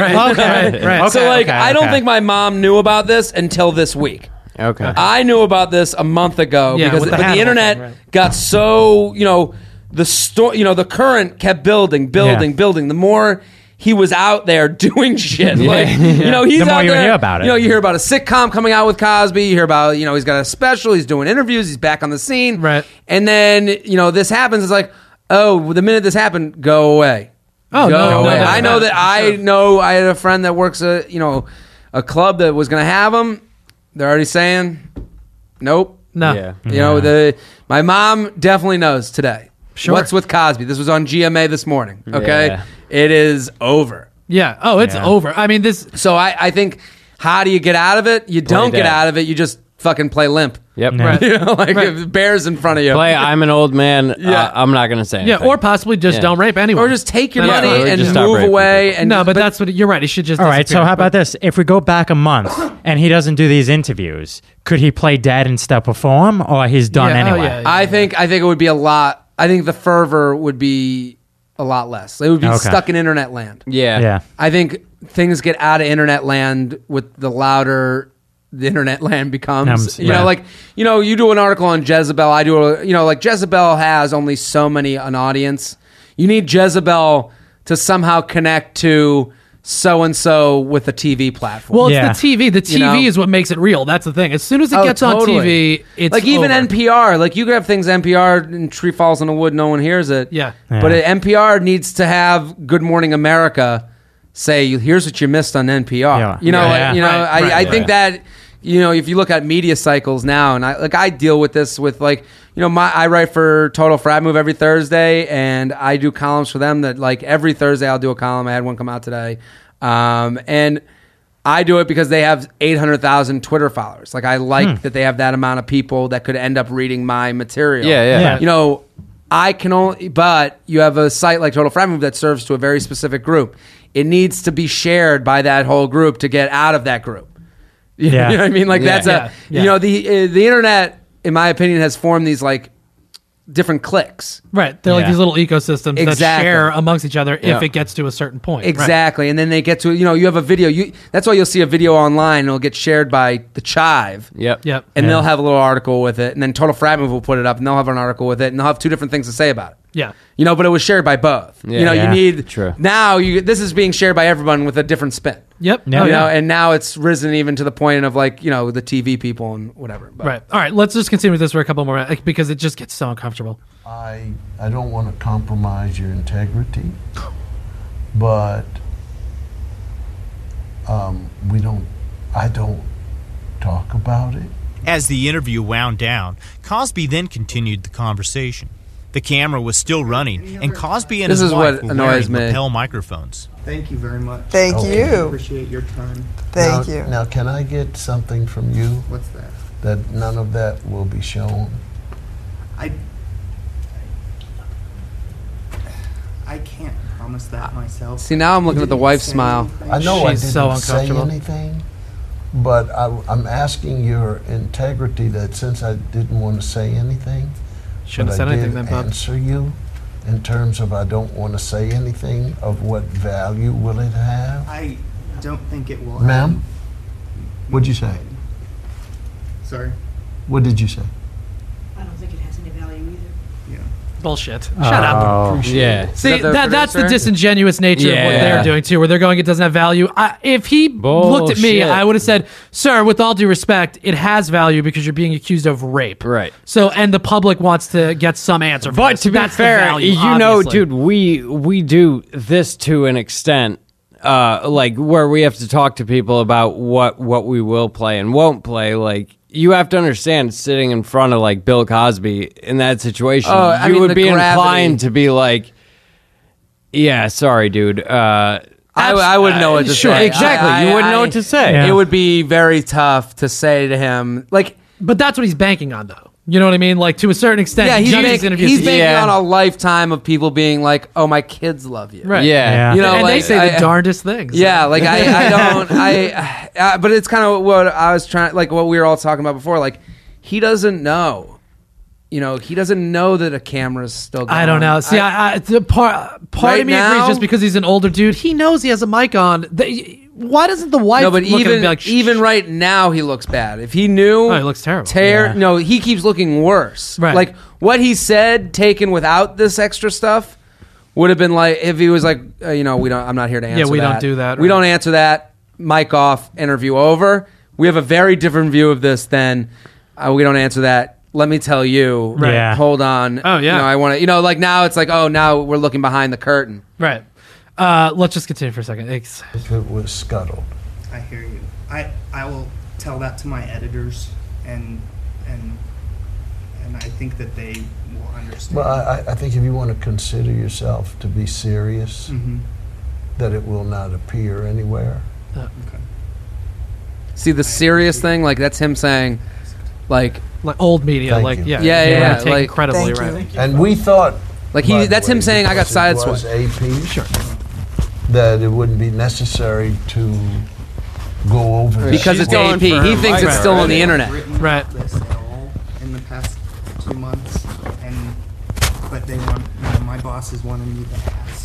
Right. Right. so like okay, I don't okay. think my mom knew about this until this week. Okay. I knew about this a month ago Yeah, because with the, the but the Hannibal internet thing, right. got so, you know, the sto- you know, the current kept building, building, Yeah. building. The more he was out there doing shit, like you know, he's The more out you there. hear about it. You know, you hear about a sitcom coming out with Cosby. You hear about, you know, he's got a special. He's doing interviews. He's back on the scene. Right. And then you know this happens. It's like, oh, the minute this happened, go away. Oh, go no, no, away. no, no, I know no, that. for I sure. know. I had a friend that works a you know a club that was going to have him. They're already saying, nope. No. Yeah. You know, the my mom definitely knows today. Sure. What's with Cosby? This was on G M A this morning. Okay. Yeah. It is over. Yeah. Oh, it's Yeah. over. I mean, this. So I, I think how do you get out of it? You don't get dead. out of it. You just fucking play limp. Yep. Yeah. Right. You know, like Right. if the bear's in front of you. Play. I'm an old man. Yeah. Uh, I'm not gonna say Yeah. anything. Or possibly just Yeah. don't rape anyone. Or just take your Yeah, money or and just stop move raping away. And no, but, that's what you're right. He should just. All right, so disappear. how about this? If we go back a month and he doesn't do these interviews, could he play dead and still perform, or he's done Yeah, oh, anyway? yeah, yeah. I think I think it would be a lot. I think the fervor would be a lot less. It would be Okay. stuck in internet land. Yeah. Yeah. I think things get out of internet land with the louder the internet land becomes. Comes, you yeah. know, like you know, you do an article on Jezebel. I do, a, you know, like Jezebel has only so many an audience. You need Jezebel to somehow connect to so and so with a T V platform. Well, it's Yeah. the T V. The T V You know? is what makes it real. That's the thing. As soon as it Oh, gets on T totally. V, it's like even over. N P R. Like you could have things N P R and tree falls in the wood, no one hears it. Yeah. But Yeah. N P R needs to have Good Morning America say, "Here's what you missed on N P R." Yeah. You know, Yeah. like, you know. Right, I, right, I right. think that you know if you look at media cycles now, and I like I deal with this with like you know my I write for Total Frat Move every Thursday, and I do columns for them that like every Thursday I'll do a column. I had one come out today, um, and. I do it because they have eight hundred thousand Twitter followers. Like I like that they have that amount of people that could end up reading my material. Yeah, yeah. Yeah. You know, I can only, but you have a site like Total Frat Move that serves to a very specific group. It needs to be shared by that whole group to get out of that group. You Yeah. know what I mean? Like Yeah. that's Yeah, a, yeah. you know, the uh, the internet, in my opinion, has formed these like different cliques. Right. They're like Yeah. these little ecosystems that Exactly. share amongst each other Yeah. if it gets to a certain point. Right. Exactly. And then they get to, you know, you have a video. You That's why you'll see a video online and it'll get shared by the Chive. Yep. Yep. And Yeah. they'll have a little article with it. And then Total Frat Move will put it up and they'll have an article with it. And they'll have two different things to say about it. Yeah. You know, but it was shared by both. Yeah. you know, Yeah. you need True. now. You this is being shared by everyone with a different spin. Yep. Yeah. Oh, You yeah. know, and now it's risen even to the point of like you know the T V people and whatever. But Right. All right. Let's just continue with this for a couple more minutes because it just gets so uncomfortable. I I don't want to compromise your integrity, but um, we don't. I don't talk about it. As the interview wound down, Cosby then continued the conversation. The camera was still running, and Cosby and This his is wife what were annoys wearing me. lapel microphones. Thank you very much. Thank Okay. I you. appreciate your time. Thank now, you. Now, can I get something from you What's that? that none of that will be shown? I I can't promise that myself. see, now I'm looking at the Didn't wife's say smile. anything. I know I She's didn't so say uncomfortable. anything, but I, I'm asking your integrity that since I didn't want to say anything, Shouldn't have but said I anything did then, bub. answer you in terms of I don't want to say anything of what value will it have. I don't think it will. Ma'am? What'd you say? Sorry. What did you say? I don't think it has any value either. Yeah. Bullshit. Shut Oh. up. Yeah. See, Is that the that, that's the producer? disingenuous nature of what Yeah. they're doing too, where they're going, it doesn't have value. I, if he looked at me, Bullshit. I would have said, "Sir, with all due respect, it has value because you're being accused of rape." Right. So, and the public wants to get some answer. For But this. to be That's the fair, value, you know, obviously. dude, we we do this to an extent, uh, like where we have to talk to people about what what we will play and won't play. Like you have to understand, sitting in front of like Bill Cosby in that situation, Oh, I you mean, would the be gravity. inclined to be like, "Yeah, sorry, dude." Uh, I, I wouldn't know what to sure, say. exactly. I- you I- wouldn't know I- what to say. Yeah. It would be very tough to say to him, like, But that's what he's banking on, though. You know what I mean? Like to a certain extent. yeah, he's, does bank, these interviews- he's banking Yeah. on a lifetime of people being like, "Oh, my kids love you." Right. Yeah. Yeah. You know, and like, they say the I- darndest things. Yeah, like I, I don't, I, uh, but it's kind of what I was trying, like what we were all talking about before. Like, he doesn't know, you know, he doesn't know that a camera's still going. I don't know. See, I, I, the part part Right of me now- agrees just because he's an older dude. He knows he has a mic on. The, why doesn't the wife no, but look at him even and be like, "Shh, even right now, he looks bad. If he knew, Oh, he looks terrible. Tear, Yeah. no, he keeps looking worse. Right. Like what he said, taken without this extra stuff, would have been like if he was like, uh, you know, we don't. I'm not here to answer. we that. don't do that, We right. don't answer that. Mic off. Interview over. We have a very different view of this than uh, we don't answer that. Let me tell you. Right. Yeah. Hold on. Oh, yeah. You know, I want to. You know, like now it's like, oh, now we're looking behind the curtain. Right. Uh, let's just continue for a second. It's, If it was scuttled. I hear you. I I will tell that to my editors, and and and I think that they will understand. Well, I, I think if you want to consider yourself to be serious, Mhm. that it will not appear anywhere. Okay. See the serious thing, like that's him saying, like, like old media, Thank like you. yeah, Yeah, yeah, you wanna yeah, take like- incredibly Thank you. right. And we thought, like by he. the That's him way, saying, I got because it was sideswiped. A P. Sure. That it wouldn't be necessary to go over that. Because She's it's going A P. for He her thinks mic it's still on the already. internet. Written Right. about this at all in the past two months, and but they want, you know, my bosses wanted me to ask.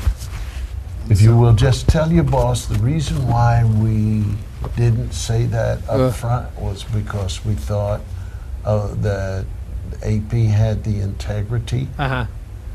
And If you so- will just tell your boss, the reason why we didn't say that up Ugh. front was because we thought uh, that A P had the integrity Uh huh.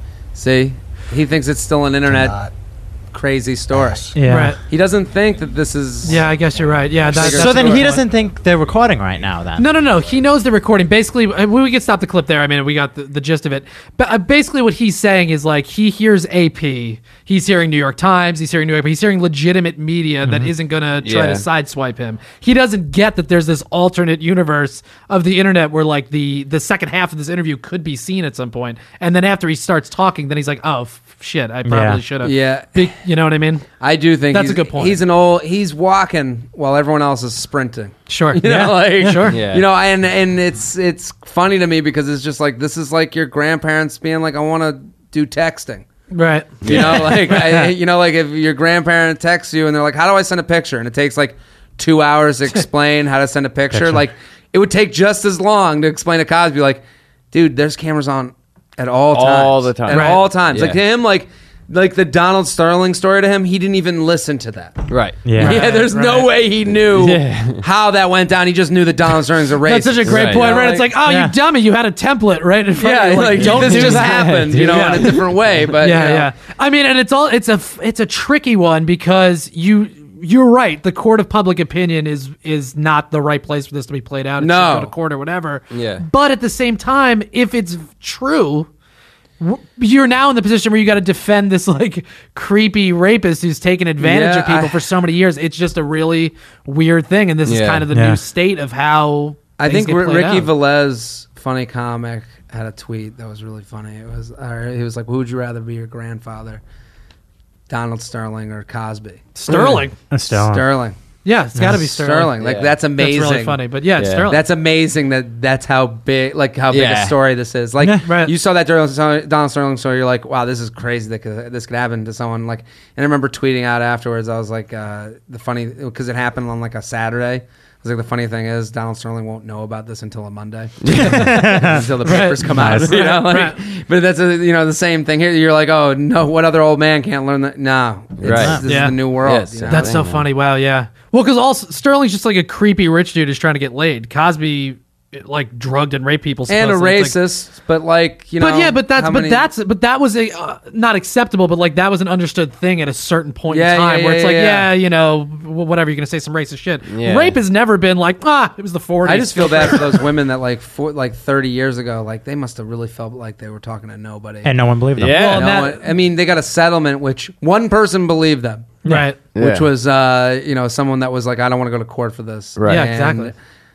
See, he thinks it's still an to internet not crazy story. ask. Yeah. Right. He doesn't think that this is. Yeah, I guess you're right. Yeah. That, Bigger that's So then a good he point. doesn't think they're recording right now. Then No, no, no. He knows they're recording. Basically, uh, we can stop the clip there. I mean, we got the, the gist of it. But uh, basically, what he's saying is like he hears A P, he's hearing New York Times, he's hearing New York, he's hearing legitimate media that isn't going to try Yeah. to sideswipe him. He doesn't get that there's this alternate universe of the internet where like the the second half of this interview could be seen at some point, and then after he starts talking, then he's like, oh f- shit, I probably Yeah. should have. Yeah. Big, you know what I mean? I do think That's he's, a good point. He's an old. He's walking while everyone else is sprinting. Sure. You know, like, Sure. Yeah. You know, and and it's it's funny to me because it's just like this is like your grandparents being like, I want to do texting. Right. You know, like I, you know, like if your grandparent texts you and they're like, "How do I send a picture?" and it takes like two hours to explain how to send a picture. Picture. Like it would take just as long to explain to Cosby, like, "Dude, there's cameras on at all times, All the time. at Right. all times." Yeah. Like to him, like like the Donald Sterling story to him, he didn't even listen to that. Right. Yeah. Yeah, there's no right. way he knew Yeah. how that went down. He just knew that Donald Sterling's a racist. That's such a great Right. point, You know, right? It's like, oh, Yeah. you dummy, you had a template right in front Yeah, of you. like, don't this do just that. happened, you know, Yeah. in a different way. But yeah, you know. yeah. I mean, and it's all it's a f- it's a tricky one because you you're right. The court of public opinion is is not the right place for this to be played out. It No. should go to court or whatever. Yeah. But at the same time, if it's true, w- you're now in the position where you got to defend this like creepy rapist who's taken advantage Yeah, of people I- for so many years. It's just a really weird thing, and this is Yeah. kind of the Yeah. new state of how I things think get R- played Ricky out. Velez, funny comic, had a tweet that was really funny. It was uh, he was like, "Who would you rather be your grandfather, Donald Sterling or Cosby?" Sterling. Sterling. Sterling. Yeah, it's got to be Sterling. Sterling. Like Yeah. that's amazing. That's really funny, but yeah, it's Yeah. Sterling. That's amazing that that's how big, like how big Yeah. a story this is. Like Yeah. Right. you saw that Donald Donald Sterling story, you're like, wow, this is crazy that could, this could happen to someone. Like, and I remember tweeting out afterwards, I was like, uh, the funny because it happened on like a Saturday. I was like, the funny thing is, Donald Sterling won't know about this until a Monday, until the papers come out. Nice. You know, like, Right. but that's a, you know the same thing here. You're like, oh no, what other old man can't learn that? No, it's, Right. This Yeah. is the new world. Yes, you know? That's so man. funny. Wow, yeah. Well, because also Sterling's just like a creepy rich dude who's trying to get laid. Cosby like drugged and raped people and a supposedly. It's like- racist, but like you know. but yeah, but that's how but many- that's but that was a uh, not acceptable, but like that was an understood thing at a certain point Yeah, in time yeah, where it's yeah, like, yeah. yeah, you know, w- whatever, you're gonna say some racist shit. Yeah. Rape has never been like, ah, it was the forties. I just feel bad for those women that like for, like thirty years ago, like they must have really felt like they were talking to nobody. And no one believed them. Yeah. Well, No that- one- I mean, they got a settlement, which one person believed them, right. which Yeah. was uh, you know someone that was like, I don't want to go to court for this. Right. Yeah, And, exactly.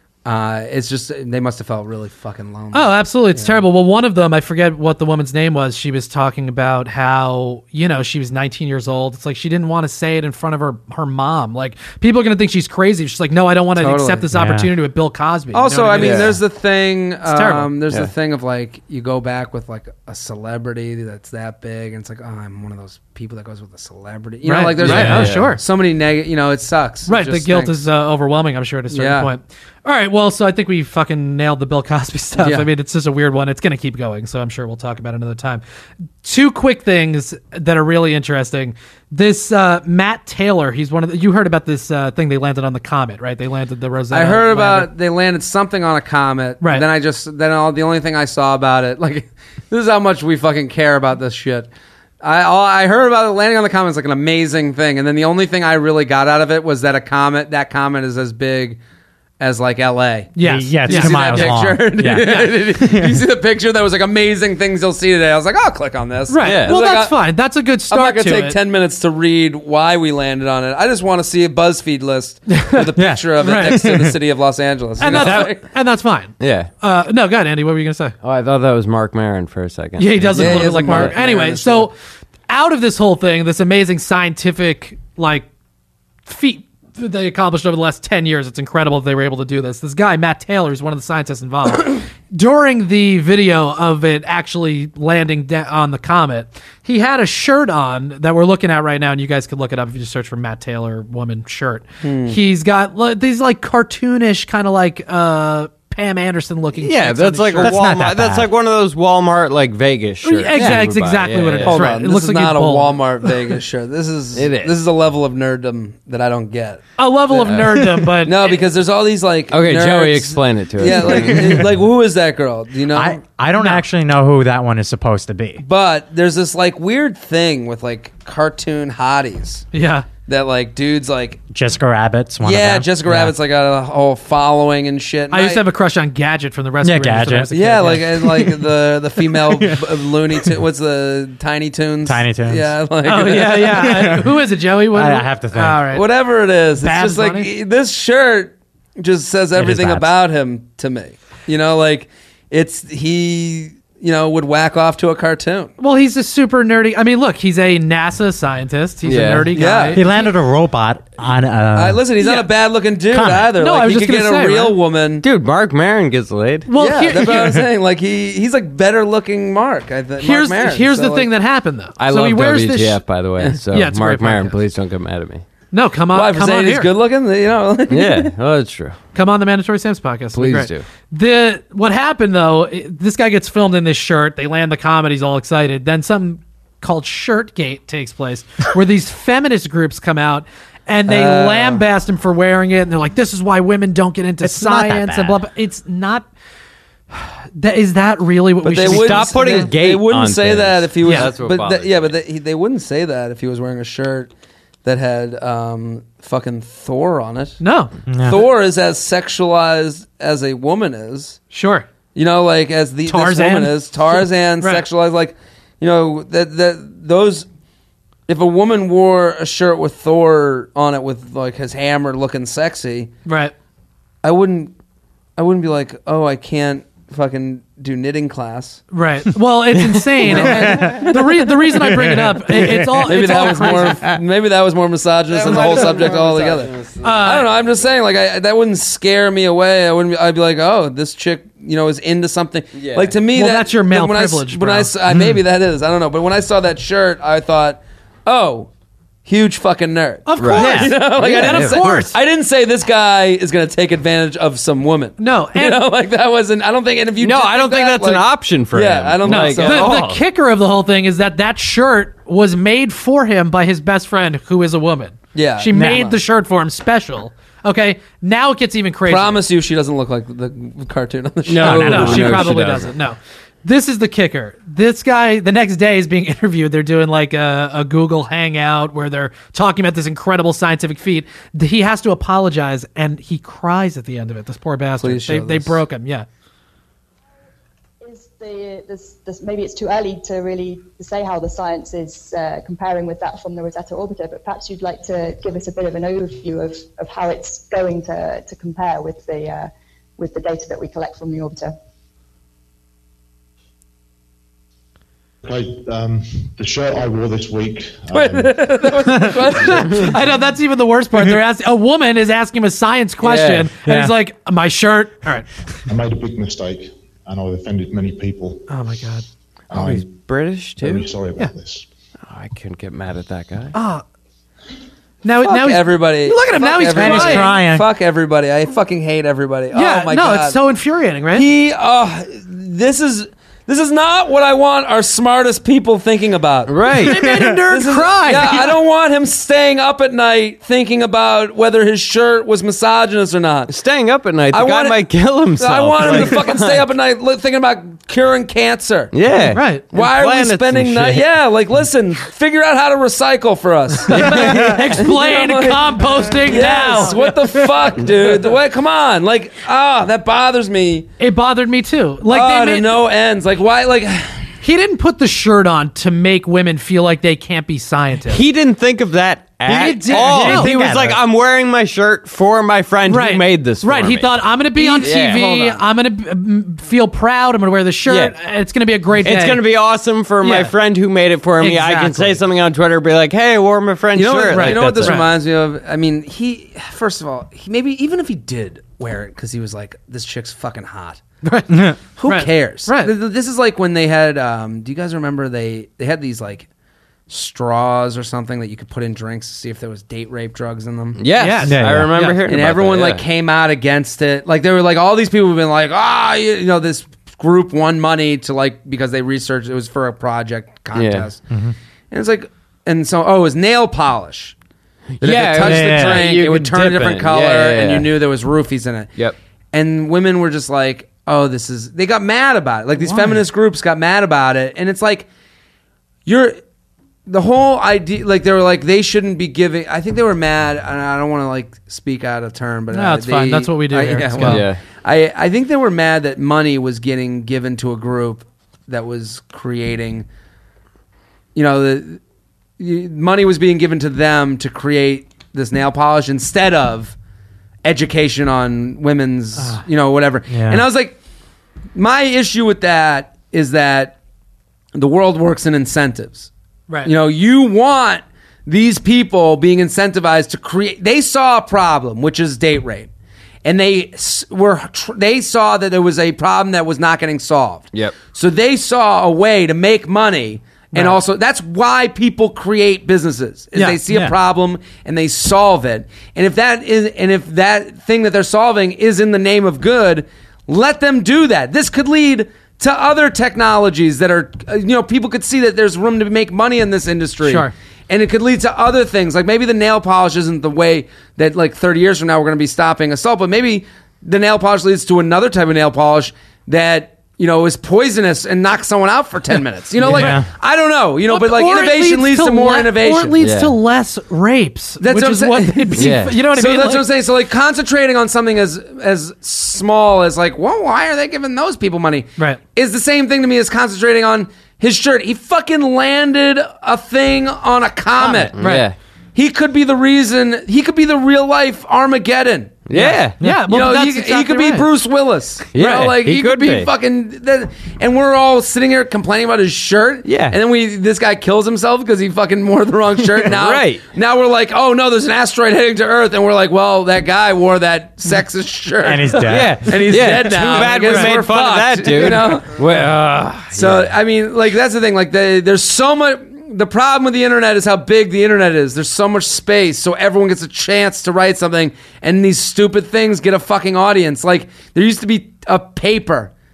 Uh, it's just they must have felt really fucking lonely. Oh, absolutely. It's terrible. Well, one of them, I forget what the woman's name was. She was talking about how, you know, she was nineteen years old. It's like she didn't want to say it in front of her her mom. Like, people are going to think she's crazy. She's like, no, I don't want to Totally. accept this Yeah. opportunity with Bill Cosby. You know Also, what I mean, Yeah. there's the thing. terrible. Um, there's Yeah. the thing of like you go back with like a celebrity that's that big, and it's like, oh, I'm one of those people that goes with a celebrity. You Right. know, like there's Right. like, Oh, sure. so many negative. You know, it sucks. It Right. The just guilt stinks. is uh, overwhelming, I'm sure, at a certain Yeah. point. All right. Well, so I think we fucking nailed the Bill Cosby stuff. Yeah. I mean, it's just a weird one. It's going to keep going. So I'm sure we'll talk about it another time. Two quick things that are really interesting. This uh, Matt Taylor, he's one of the, you heard about this uh, thing they landed on the comet, right? They landed the Rosetta. I heard lander. about they landed something on a comet. Right. Then I just then all the only thing I saw about it, like this is how much we fucking care about this shit. I all I heard about it landing on the comet is like an amazing thing, and then the only thing I really got out of it was that a comet that comet is as big as like L A. Yes. Yeah, it's Yeah. two See that miles long. picture? Yeah. You see the picture that was like amazing things you'll see today. I was like, I'll click on this. Right. Yeah. Well, It's like, that's I- fine. That's a good I'm start not gonna to take it. ten minutes to read why we landed on it. I just want to see a BuzzFeed list with a picture of it Right. next to the city of Los Angeles. you and know? that's and that's fine. Yeah. Uh, no, go ahead, Andy. What were you gonna say? Oh, I thought that was Mark Maron for a second. Yeah, he does look Yeah, a he little bit is like a Mark. Mark Anyway, Maron, so out of this whole thing, this amazing scientific like feat that they accomplished over the last ten years, it's incredible that they were able to do this. This guy, Matt Taylor, is one of the scientists involved. During the video of it actually landing da- on the comet, he had a shirt on that we're looking at right now, and you guys could look it up if you just search for Matt Taylor woman shirt. Hmm. He's got li- these like cartoonish kind of like uh, Pam Anderson looking. Yeah, chicks on that's his like a shirt. That's not Walmart. that That's bad. like one of those Walmart like Vegas shirts. Yeah, exact- you would that's buy. exactly Yeah, what it yeah. is. Hold right. on, It this looks is like you not a pulled- Walmart Vegas shirt. This is It is. this is a level of nerddom that I don't get. a level of nerddom, but No, because there's all these like Okay, nerds. Joey, explain it to us. Yeah, like it- like who is that girl? Do you know? I, I don't actually know who that one is supposed to be. But there's this like weird thing with like cartoon hotties yeah. that like dudes like Jessica Rabbit's one yeah, of them. Jessica Yeah. Rabbit's like got a whole following and shit. And I used to have a crush on Gadget from the Rescue Yeah, Rangers when I Gadget. was a kid, yeah, like and like the the female b- Looney Tunes. What's the Tiny Toons? Tiny Toons. Yeah, like oh yeah, yeah. Who is it, Joey? What, I- I have to think. All right. whatever it is. It's Babs just like Bunny? this shirt just says everything Babs. about him to me. You know, like it's he. You know, would whack off to a cartoon. Well, he's a super nerdy. I mean, look, he's a NASA scientist. He's Yeah. a nerdy Yeah. guy. He landed a robot on a. Uh, listen, he's yeah. not a bad looking dude Comet. either. No, like, I was he just could get gonna a say, real right? woman. Dude, Mark Maron gets laid. well, yeah, here- that's what here- I'm saying. Like he, he's like better looking Mark. I think. here's Mark Maron. here's So, the like, thing that happened though. I so love he wears W T F, this. by the way. So Yeah, it's a Mark great Maron, podcast. please don't get mad at me. No, come on, Why? For come on saying he's here. good looking, you know. Yeah, well, that's true. Come on the Mandatory Sam's podcast. It'll be Please great. do. The what happened though? It, this guy gets filmed in this shirt. They land the comet. He's all excited. Then something called Shirtgate takes place, where these feminist groups come out and they Uh. lambast him for wearing it, and they're like, "This is why women don't get into It's not that science and bad. blah blah." It's not. That is that really what we They should? wouldn't Stop putting they, gate They wouldn't on say things. that if he was. Yeah, that's what but bothers th- yeah, me. but they, they wouldn't say that if he was wearing a shirt that had um, fucking Thor on it. No, No. Thor is as sexualized as a woman is. sure. You know, like as the this Tarzan? woman is Tarzan Right. sexualized. Like, you know that that those. If a woman wore a shirt with Thor on it with like his hammer looking sexy, Right. I wouldn't. I wouldn't be like, oh, I can't fucking do knitting class. Right. Well, it's insane. And the, re- the reason I bring it up, it, it's all. Maybe it's that all was crazy. more. Maybe that was more misogynist than the whole subject altogether. I don't know. I'm just saying, like, I, that wouldn't scare me away. I wouldn't. Be, I'd be like, oh, this chick, you know, is into something. Yeah. Like to me, Well, that, that's your male when I s- privilege, When bro. I s- uh, maybe that is. I don't know. But when I saw that shirt, I thought, oh, huge fucking nerd. Of course. Right. You know, like, Yeah, I didn't of say, course. I didn't say this guy is going to take advantage of some woman. No, you and- know, like that wasn't. I don't think. And if you No, did I don't think that, that's an like- option for Yeah, him. I don't No, think the, so. the kicker of the whole thing is that that shirt was made for him by his best friend, who is a woman. Yeah. she Yeah. made the shirt for him special. Okay, now it gets even crazier. Promise you, she doesn't look like the cartoon on the show. No, no, no, no, she no, probably she doesn't. No. This is the kicker. This guy, the next day, is being interviewed. They're doing like a, a Google Hangout where they're talking about this incredible scientific feat. He has to apologize, and he cries at the end of it. This poor bastard. Please show They, they this. broke him. Yeah. Is the this, this maybe it's too early to really say how the science is uh, comparing with that from the Rosetta orbiter, but perhaps you'd like to give us a bit of an overview of, of how it's going to, to compare with the uh, with the data that we collect from the orbiter. Okay, um, the shirt I wore this week. Um, I know, that's even the worst part. They're asking, a woman is asking him a science question, Yeah. and Yeah. he's like, "My shirt." All right. I made a big mistake, and I've offended many people. Oh my god. And Oh, I'm he's British too. very sorry about this. Oh, I couldn't get mad at that guy. Ah. Now, Fuck now he's, everybody. Look at him, Fuck now he's everybody. crying. crying. Fuck everybody. I fucking hate everybody. Yeah, oh my no, god. it's so infuriating, right? He. Uh, this is. This is not what I want our smartest people thinking about. Right. They made a nerd This is- cry. Yeah, I don't want him staying up at night thinking about whether his shirt was misogynist or not. Staying up at night, the I guy want it- might kill himself. I want him Like, to fucking stay up at night li- thinking about curing cancer. Yeah. Right. Why And are we planets and spending night? shit. Yeah, like listen, figure out how to recycle for us. Explain composting Yes, now. what the fuck, dude? The way, come on, like, ah, that bothers me. It bothered me too. Like oh, they to made, no ends. Like, why? Like, he didn't put the shirt on to make women feel like they can't be scientists. He didn't think of that at didn't- he all. didn't He, think was of like, it. I'm wearing my shirt for my friend right. who made this for Right. He me. thought, I'm going to be on T V. Yeah, hold on. I'm going to um, feel proud. I'm going to wear the shirt. Yeah. It's going to be a great day. It's going to be awesome for my Yeah. friend who made it for me. I can Exactly. say something on Twitter, be like, hey, I wore my friend's you know, shirt. what, Like, you know what that's this it. reminds me of? I mean, he first of all, he maybe even if he did wear it because he was like, this chick's fucking hot. Right. Who Right. cares? Right. Th- th- This is like when they had. Um, do you guys remember they they had these like straws or something that you could put in drinks to see if there was date rape drugs in them? Yes, Yes. Yeah, I yeah. remember Yeah. hearing And about everyone that, like yeah. came out against it. Like they were like all these people have been like, ah, you, you know, this group won money to like because they researched it was for a project contest, and it's like, and so oh, it was nail polish. That Yeah, if it touched yeah, the yeah. drink, You it would could turn a dip in different it. color, Yeah, yeah, and yeah. you knew there was roofies in it. Yep. And women were just like, oh, this is. They got mad about it. Like these feminist groups got mad about it, and it's like, you're. The whole idea, like they were like they shouldn't be giving. I think they were mad, and I don't want to like speak out of turn, but No, uh, it's fine. they- That's what we do I, here. Yeah, It's well, good. Yeah. I I think they were mad that money was getting given to a group that was creating. You know, the, the money was being given to them to create this nail polish instead of education on women's, you know, whatever. Yeah. And I was like, my issue with that is that the world works in incentives. Right. You know, you want these people being incentivized to create. They saw a problem, which is date rape, and they s- were tr- they saw that there was a problem that was not getting solved. Yep. So they saw a way to make money, and Right. also that's why people create businesses. Is Yeah, they see yeah. a problem and they solve it. And if that is, and if that thing that they're solving is in the name of good, let them do that. This could lead to other technologies that are, uh, you know, people could see that there's room to make money in this industry. Sure. And it could lead to other things. Like maybe the nail polish isn't the way that like thirty years from now we're going to be stopping assault, but maybe the nail polish leads to another type of nail polish that, you know, is poisonous and knocks someone out for ten minutes. You know, Yeah. like, I don't know, you know, but like Or it innovation leads to, more le- innovation. Or it leads Yeah. to less rapes. That's which what I'm is saying. what it'd be- Yeah. You know what I so mean? that's Like- what I'm saying. So like concentrating on something as as small as like, well, why are they giving those people money? Right. Is the same thing to me as concentrating on his shirt. He fucking landed a thing on a comet. Right. Yeah. He could be the reason. He could be the real life Armageddon. Yeah. Yeah, You well, know, that's he, he exactly could be right. Bruce Willis. You Yeah, know, like he he, could, could be, be. fucking. That, and we're all sitting here complaining about his shirt. Yeah. and then we this guy kills himself because he fucking wore the wrong shirt. Now, Right. Now we're like, oh no, there's an asteroid heading to Earth, and we're like, well, that guy wore that sexist shirt, And he's dead. Yeah. and he's Yeah, dead now. Too bad I we guess made we're fun of fucked, that, dude. You know. Well, uh, So I mean, like that's the thing. Like the, there's so much. The problem with the internet is how big the internet is. There's so much space, so everyone gets a chance to write something, and these stupid things get a fucking audience. Like there used to be a paper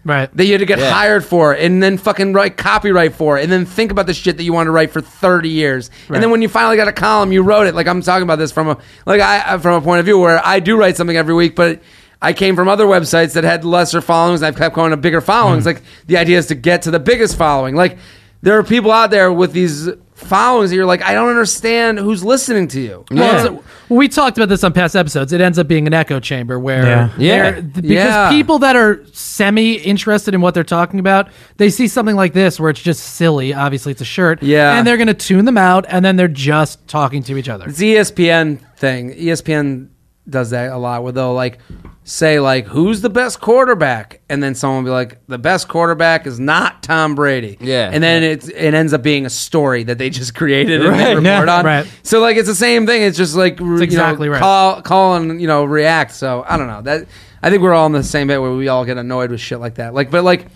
Right. That you had to get Yeah. hired for, and then fucking write copyright for, and then think about the shit that you wanted to write for thirty years. Right. And then when you finally got a column, you wrote it. Like I'm talking about this from a like I from a point of view where I do write something every week, but I came from other websites that had lesser followings. And I've kept going to bigger followings. Mm. Like the idea is to get to the biggest following. Like there are people out there with these followings that you're like, I don't understand who's listening to you. Well, so we talked about this on past episodes. It ends up being an echo chamber where, Yeah. Yeah. they're- because Yeah. people that are semi interested in what they're talking about, they see something like this where it's just silly. Obviously, it's a shirt. Yeah. And they're going to tune them out, and then they're just talking to each other. It's the E S P N thing. E S P N does that a lot where they'll like say like, who's the best quarterback? And then someone will be like, the best quarterback is not Tom Brady. Yeah. And then it's, it ends up being a story that they just created and they Right. report Yeah. on. Right. So like it's the same thing. It's just like you exactly know, right. call call and you know react. So I don't know. That I think we're all in the same bit where we all get annoyed with shit like that. Like but like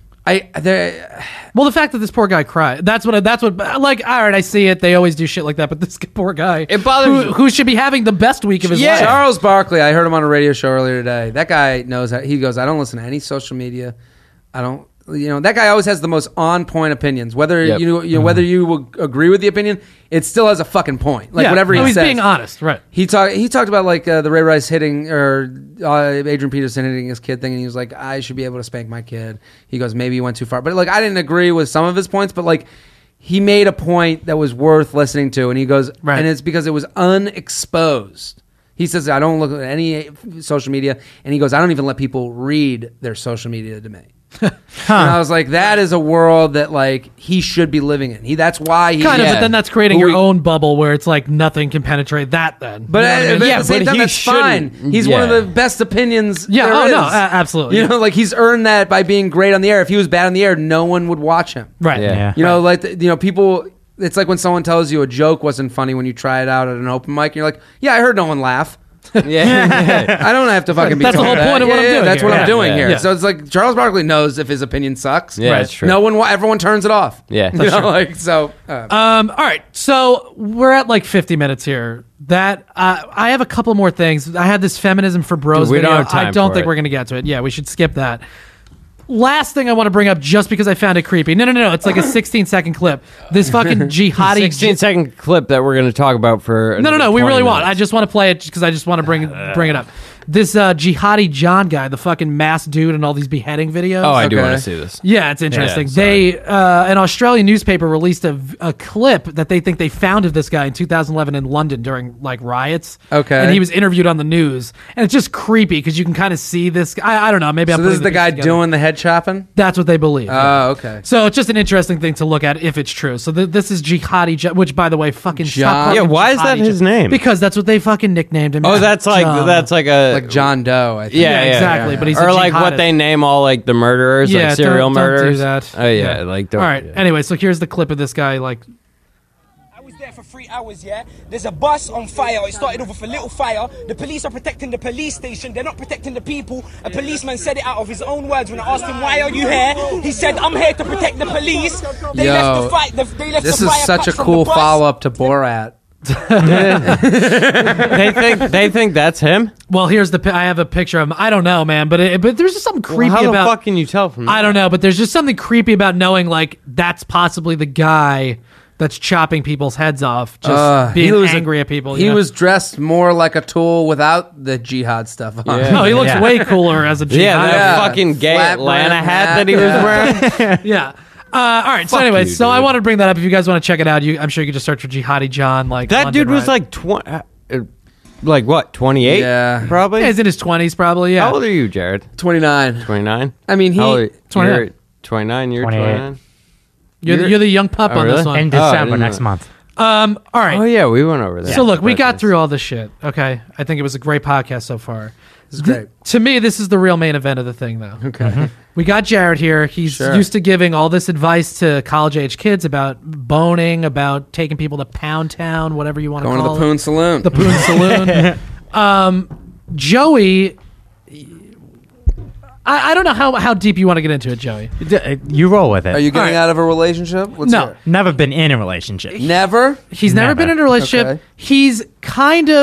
I there Well, the fact that this poor guy cried, that's what, I, that's what, like, all right, I see it. They always do shit like that, but this poor guy, It bothers who, who should be having the best week of his Yeah. life. Charles Barkley, I heard him on a radio show earlier today. That guy knows how, he goes, I don't listen to any social media. I don't, you know, that guy always has the most on point opinions. Whether Yep. you know, you know whether you will agree with the opinion, it still has a fucking point. Like Yeah. whatever he No, he's says. being honest, right. He talked. He talked about like uh, the Ray Rice hitting or uh, Adrian Peterson hitting his kid thing, and he was like, "I should be able to spank my kid." He goes, "Maybe he went too far," but like I didn't agree with some of his points, but like he made a point that was worth listening to, and he goes, Right. and it's because it was unexposed. He says, "I don't look at any social media," and he goes, "I don't even let people read their social media to me." And I was like, that is a world that like he should be living in. He that's why he Kind of, Yeah. but then that's creating Who your we- own bubble where it's like nothing can penetrate that then. But, You know what I uh, mean? but Yeah, at the same but time, he that's fine. shouldn't- He's one of yeah. the best opinions. Yeah, there oh, no, is. a- absolutely. You know, like he's earned that by being great on the air. If he was bad on the air, no one would watch him. Right. Yeah. Yeah. You know, like the- you know, people. It's like when someone tells you a joke wasn't funny when you try it out at an open mic, and you're like, "Yeah, I heard no one laugh." Yeah. I don't have to fucking be. That's the told whole that. point of what Yeah, I'm yeah, doing That's here. what Yeah, I'm doing yeah, here. yeah. So it's like Charles Barkley knows if his opinion sucks. Yeah, Right. that's true. No one. wa- Everyone turns it off. Yeah. You know, like so. Uh, Um, all right, so we're at like fifty minutes here. That uh, I have a couple more things. I had this feminism for bros Dude, we don't video. have time I don't for think it. we're gonna get to it. Yeah, we should skip that. Last thing I want to bring up, just because I found it creepy. No, no, no, no. It's like a sixteen second clip. This fucking jihadi. sixteen second clip that we're going to talk about for No, no, no. We twenty really want. I minutes. just want to play it because I just want to bring bring it up. This uh, jihadi John guy, the fucking mass dude in all these beheading videos. Oh, I do Okay. want to see this. Yeah, it's interesting. Yeah, sorry. they uh, an Australian newspaper released a, a clip that they think they found of this guy in two thousand eleven in London during like riots. Okay. and he was interviewed on the news, and it's just creepy because you can kind of see this. I, I don't know. Maybe I'm so this is putting the guy pieces together. doing the head chopping. That's what they believe. Oh, okay. So it's just an interesting thing to look at if it's true. So th- this is jihadi, Jo- which by the way, fucking stop John- calling Yeah, him why is that Jihadi his Jo- name? Because that's what they fucking nicknamed him. Oh, that's like John. that's like a Like John Doe. I think. yeah, Yeah, yeah, exactly, yeah. but he's or a like what jihadist. they name all like the murderers, Yeah, like serial don't, don't murderers. do that. Oh yeah, like don't, all right. yeah. Anyway, so here's the clip of this guy. Like, I was there for three hours, yeah? There's a bus on fire. It started off with a little fire. The police are protecting the police station. They're not protecting the people. A policeman said it out of his own words when I asked him, why are you here? He said, I'm here to protect the police. They Yo, left the fight. The, they left This the is fire such a cuts from cool the bus. follow up to Borat. they think they think that's him. well, here's the. pi- I have a picture of him. I don't know, man, but it, but there's just something creepy Well, how about. the fuck can you tell from that? I don't know, but there's just something creepy about knowing like that's possibly the guy that's chopping people's heads off, just Uh, being he was angry at people. He you know? was dressed more like a tool without the jihad stuff on. Yeah. No, he looks Yeah. way cooler as a jihadi. Yeah, that Yeah. fucking gay Flat Atlanta brim hat hat, that he was yeah. wearing. yeah. Uh, all right. So, Fuck anyway, you, so I dude. wanted to bring that up. If you guys want to check it out, you, I'm sure you could just search for Jihadi John. Like That London dude was riot. like twenty, uh, like what, twenty-eight? Yeah. probably. Yeah, he's in his twenties, probably. Yeah. How old are you, Jared? twenty-nine. twenty-nine. I mean, he. How old are you? twenty-nine. You're twenty-nine. You're twenty-eight. twenty-nine. You're, the, You're- you're the young pup Oh, on really? this one. In Oh, I December didn't next know. month. Um. All right. Oh yeah, we went over that. So look, we got But- through all this shit. Okay, I think it was a great podcast so far. This is great. To me, this is the real main event of the thing, though. Okay. We got Jared here. He's Sure. used to giving all this advice to college-age kids about boning, about taking people to Pound Town, whatever you want to Going to call the it. Poon Saloon. The Poon Saloon. um, Joey, I, I don't know how, how deep you want to get into it, Joey. D- You roll with it. Are you getting Alright. out of a relationship? Let's No. hear it. Never been in a relationship. Never? He's never, Never. been in a relationship. Okay. He's kind of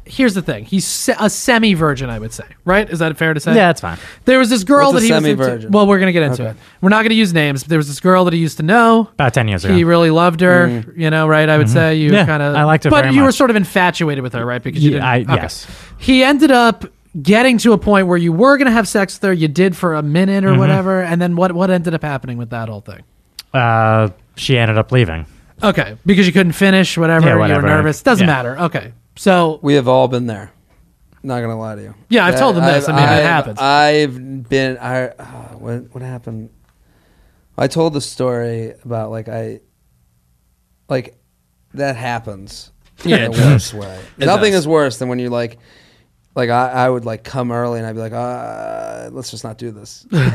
here's the thing. He's se- a semi-virgin, I would say. Right? Is that fair to say? Yeah, that's fine. There was this girl What's that a he was semi-virgin? into. Well, we're going to get into Okay. it. We're not going to use names. There was this girl that he used to know. About ten years ago. He really loved her, Mm. you know, right? I would say you Yeah, kind of. I liked her but very you were much. sort of infatuated with her, right? Because you Yeah, didn't. I- okay. yes. He ended up getting to a point where you were going to have sex with her. You did for a minute or Mhm. whatever, and then what? What ended up happening with that whole thing? Uh, she ended up leaving. Okay, because you couldn't finish, whatever. Yeah, You whatever. were nervous. Doesn't Yeah. matter. Okay, so We have all been there. Not gonna lie to you. Yeah, I've told them this. I mean, it I've- happens. I've been. I uh, what what happened? I told the story about like I, like, that happens. Yeah, in it the does. worst way. It Nothing does. is worse than when you like. Like I, I would like come early and I'd be like, uh, let's just not do this. And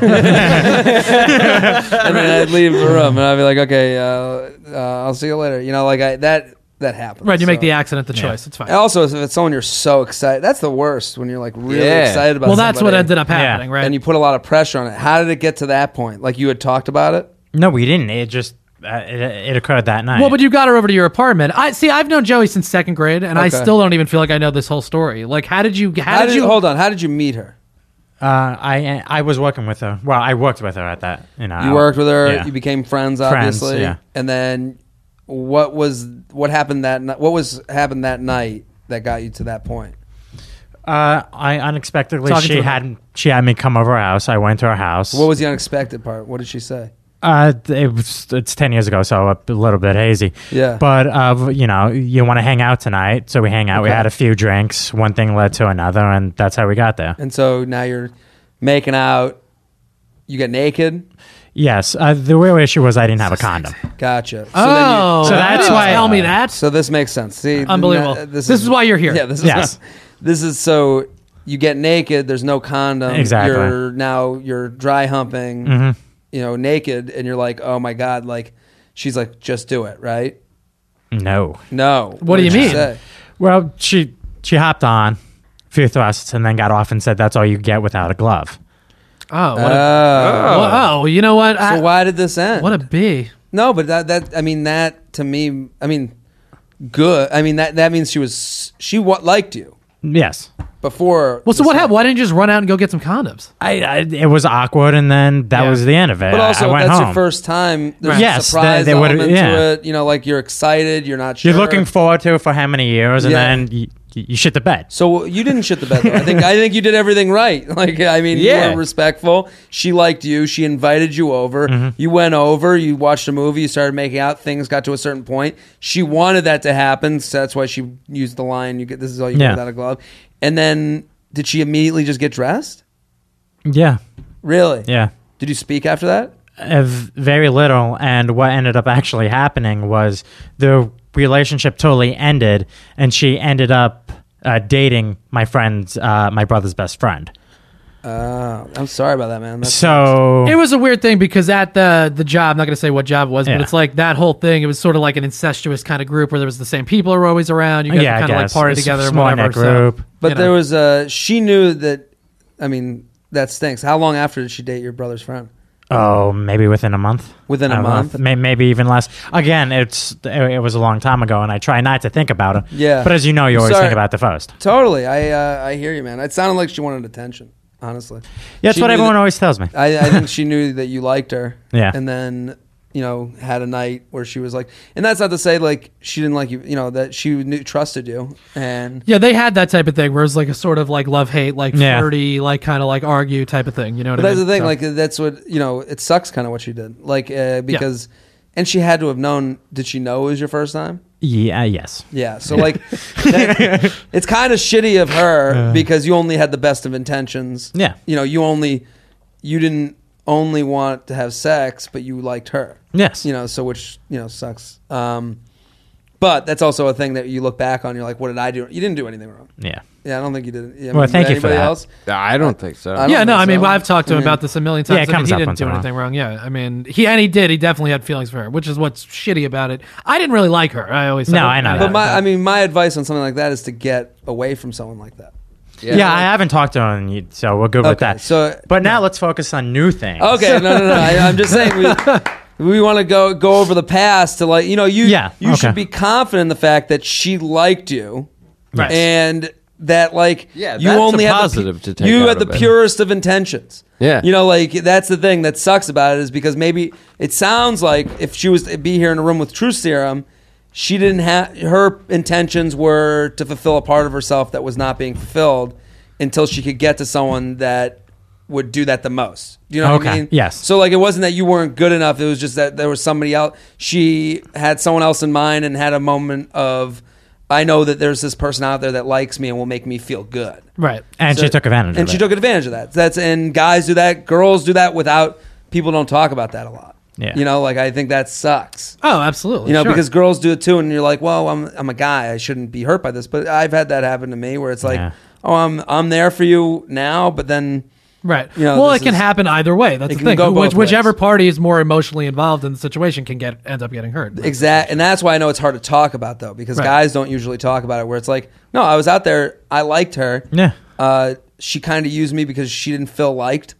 then I'd leave the room and I'd be like, okay, uh, uh, I'll see you later. You know, like I, that that happens. right, you make So- the accident the choice. It's fine. And also, if it's someone you're so excited, that's the worst when you're like really Yeah. excited about. Well, that's what somebody, ended up happening, right? And you put a lot of pressure on it. How did it get to that point? Like you had talked about it. No, we didn't. It just uh, it, it occurred that night. Well, but you got her over to your apartment. I see. I've known Joey since second grade, and I Okay. still don't even feel like I know this whole story. Like, how did you? How, How, did, did you? Hold on. How did you meet her? Uh, I I was working with her. Well, I worked with her at that. You know, You worked with her. Yeah. You became friends, Friends, obviously. yeah. And then, what was what happened that ni- what was happened that night that got you to that point? Uh, I unexpectedly Talking to she her. had she had me come over her house. I went to her house. What was the unexpected part? What did she say? Uh, it was, it's ten years ago, so a little bit hazy. Yeah. But uh, you know, you want to hang out tonight, so we hang out. We Okay. had a few drinks. One thing led to another, and that's how we got there. And so now you're making out. You get naked. Yes. Uh, the real issue was I didn't have a condom. Gotcha. So Oh, So that's you why- Tell me that. So this makes sense. See, Unbelievable. n- This is why you're here. Yeah, this is Yes. this is so you get naked. There's no condom. Exactly. You're now you're dry humping. Mhm. You know, naked, and you're like, oh my god, like she's like, just do it, right? No. No. What do you did she mean? say? Well, she she hopped on, a few thrusts, and then got off and said, "That's all you get without a glove." Oh, what Oh. a, well, oh, you know what? So I, why did this end? what a B. No, but that that I mean that to me, I mean, good. I mean that that means she was she what liked you Yes. before. Well, so this what happened. happened? Why didn't you just run out and go get some condoms? I, I it was awkward, and then that Yeah. was the end of it. But also, I if went that's home. your first time. There's Right. a Yes, surprise they- they would've- element yeah. to it. You know, like you're excited, you're not sure. You're looking forward to it for how many years, and Yeah. then you, you shit the bed. So you didn't shit the bed. Though. I think I think you did everything right. Like I mean, Yeah. you were respectful. She liked you. She invited you over. Mm-hmm. You went over. You watched a movie. You started making out. Things got to a certain point. She wanted that to happen. So that's why she used the line, "You get this is all you Yeah. get without a glove." And then did she immediately just get dressed? Yeah. Really? Yeah. Did you speak after that? Uh, very little, and what ended up actually happening was the relationship totally ended, and she ended up uh, dating my friend's, uh, my brother's best friend. Uh, I'm sorry about that, man. That's So It was a weird thing because at the the job, I'm not going to say what job it was, Yeah. but it's like that whole thing. It was sort of like an incestuous kind of group where there was the same people who were always around. You guys Yeah, I kind of like guess. party It's a together and small whatever. knit so, group. But you know. there was uh she knew that. I mean, that stinks. How long after did she date your brother's friend? Oh, maybe within a month. Within a I don't know, month? may- maybe even less. Again, it's it, it was a long time ago, and I try not to think about it. Yeah. But as you know, you always Sorry. think about the first. Totally. I uh, I hear you, man. It sounded like she wanted attention. Honestly. Yeah, that's She what knew everyone that- always tells me. I, I think she knew that you liked her. Yeah. And then, you know, had a night where she was like, and that's not to say like she didn't like you, you know, that she knew, trusted you. And Yeah, they had that type of thing where it's like a sort of like love hate, like Yeah. flirty, like kind of like argue type of thing. You know what but I that's mean? the thing, So- like that's what, you know, it sucks kind of what she did. Like, uh, because, and she had to have known, did she know it was your first time? Yeah. Yes. Yeah. So like, that, it's kind of shitty of her Uh. because you only had the best of intentions. Yeah. You know, you only, you didn't only want to have sex, but you liked her. Yes. You know, so which, you know, sucks. Um, but that's also a thing that you look back on. You're like, what did I do? You didn't do anything wrong. Yeah. Yeah, I don't think you did. I Well, mean, thank you for anybody that. Else? I don't think so. I don't yeah, no, think I mean, so. I've talked to him I mean- about this a million Yeah, times. it I mean, comes he up didn't once do in a while. anything wrong. Yeah, I mean, he and he did. He definitely had feelings for her, which is what's shitty about it. I didn't really like her. I always No, said it. I know Yeah, But my, I mean, my advice on something like that is to get away from someone like that. Yeah, I haven't talked to him, you- so we're good with Okay, that. so- but now let's focus on new things. Okay, no, no, no. I, I'm just saying we we want to go go over the past to like you know you Yeah, you okay. should be confident in the fact that she liked you, Right. and that like Yeah, you that's only a had the positive pu- to take you out had the of it. purest of intentions. Yeah. You know, like that's the thing that sucks about it is because maybe it sounds like if she was to be here in a room with Truth Serum, she didn't have her intentions were to fulfill a part of herself that was not being fulfilled until she could get to someone that would do that the most. Do you know what I Okay, mean? yes. So like it wasn't that you weren't good enough. It was just that there was somebody else. She had someone else in mind and had a moment of, I know that there's this person out there that likes me and will make me feel good. Right. And So- she took advantage And of she it. took advantage of that. That's and guys do that, girls do that without people don't talk about that a lot. Yeah. You know, like I think that sucks. Oh, absolutely. You know, sure. because girls do it too, and you're like, well, I'm I'm a guy, I shouldn't be hurt by this. But I've had that happen to me where it's like, Yeah. oh, I'm I'm there for you now, but then Right. You know, well, this it can is- happen either way. That's it the can thing. go both Which, whichever ways. party is more emotionally involved in the situation can get end up getting hurt. Exact, and that's why I know it's hard to talk about though, because Right. guys don't usually talk about it. Where it's like, no, I was out there, I liked her. Yeah. Uh, she kind of used me because she didn't feel liked,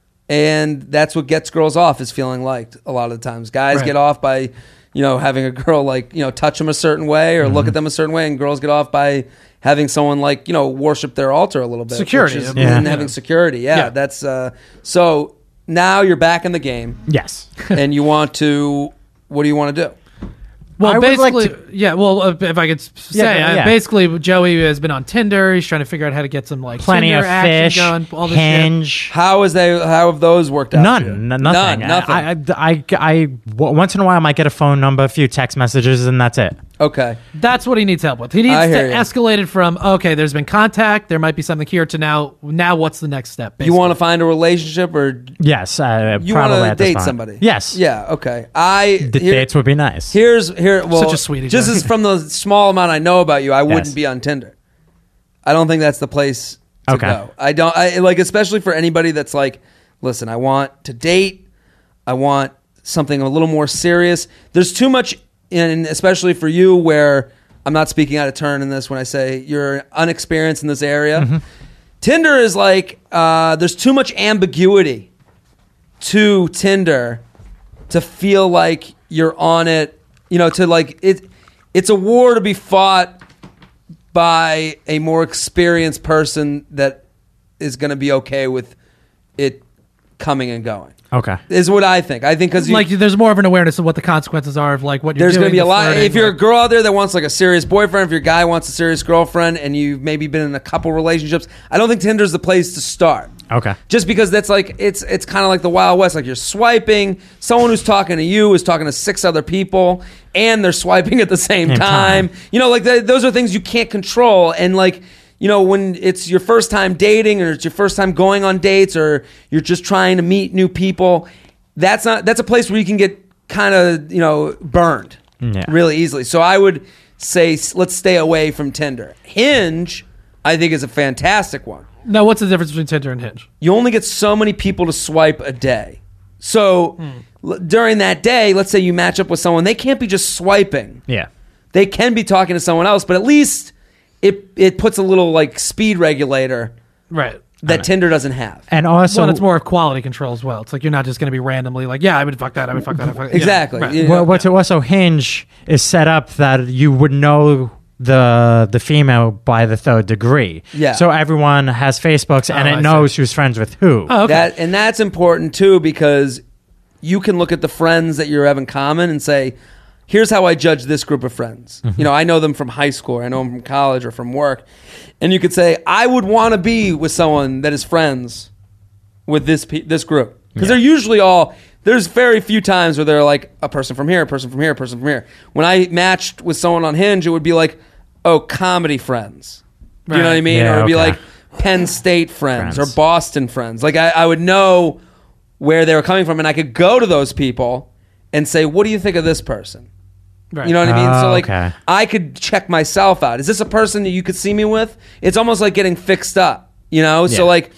and that's what gets girls off is feeling liked. A lot of the times, guys Right. get off by, you know, having a girl like you know touch them a certain way or look at them a certain way, and girls get off by having someone like you know worship their altar a little bit. Security. which is- Yeah. and having security. Yeah, Yeah. that's uh, so. Now you're back in the game. Yes. and you want to. What do you want to do? Well, I would like basically, yeah. Well, uh, if I could s- say, Yeah, uh, yeah. basically, Joey has been on Tinder. He's trying to figure out how to get some like Plenty Tinder of action fish, going. All this shit. Hinge. How is they? How have those worked out? None, for you? n- nothing. None. Nothing. I, I, I, I- w- once in a while, I might get a phone number, a few text messages, and that's it. Okay. That's what he needs help with. He needs I to hear you. escalate it from okay, there's been contact, there might be something here to now. Now, what's the next step? You want to find a relationship, or Yes, uh, you probably want to at this date point. somebody? Yes. Yeah. Okay. I The here- dates would be nice. Here's here. Well, Such a sweetie, just Joe. as from the small amount I know about you, I wouldn't Yes. be on Tinder. I don't think that's the place to Okay. go. I don't. I like, especially for anybody that's like, listen, I want to date. I want something a little more serious. There's too much, in, especially for you, where I'm not speaking out of turn in this when I say you're unexperienced in this area. Mm-hmm. Tinder is like, uh, there's too much ambiguity to Tinder to feel like you're on it, you know, to like it. It's a war to be fought by a more experienced person that is going to be okay with it coming and going. Okay. Is what I think. I think because like there's more of an awareness of what the consequences are of like what you're there's doing. going to be a the lot. flirting, If you're a like- girl out there that wants like a serious boyfriend, if your guy wants a serious girlfriend, and you've maybe been in a couple relationships, I don't think Tinder's the place to start. Okay. Just because that's like it's it's kind of like the Wild West. Like you're swiping, someone who's talking to you is talking to six other people, and they're swiping at the same Same time. time. You know, like th- those are things you can't control. And like you know, when it's your first time dating, or it's your first time going on dates, or you're just trying to meet new people, that's not that's a place where you can get kind of you know burned Yeah. really easily. So I would say s- let's stay away from Tinder. Hinge, I think, is a fantastic one. Now, what's the difference between Tinder and Hinge? You only get so many people to swipe a day. So l- during that day, let's say you match up with someone, they can't be just swiping. Yeah. They can be talking to someone else, but at least it it puts a little like speed regulator Right. that Tinder doesn't have. And also, well, it's more of quality control as well. It's like you're not just going to be randomly like, yeah, I would fuck that, I would fuck that. I would fuck that. Exactly. Yeah, right. You know, well, what's also Hinge is set up that you would know the the female by the third degree. Yeah. So everyone has Facebooks and Oh, it I knows who's friends with who. Oh, okay. That and that's important too, because you can look at the friends that you have in common and say, here's how I judge this group of friends. Mm-hmm. You know, I know them from high school, or I know them from college or from work. And you could say, I would want to be with someone that is friends with this pe- this group. Because they're usually all, there's very few times where they're like a person from here, a person from here, a person from here. When I matched with someone on Hinge, it would be like, oh, comedy friends. You know what I Right. mean? Yeah, or it would be okay. like Penn State friends, Friends. or Boston friends. Like I, I would know where they were coming from, and I could go to those people and say, what do you think of this person? Right. You know what I mean? So Oh, like okay. I could check myself out. Is this a person that you could see me with? It's almost like getting fixed up, you know? So Yeah. like,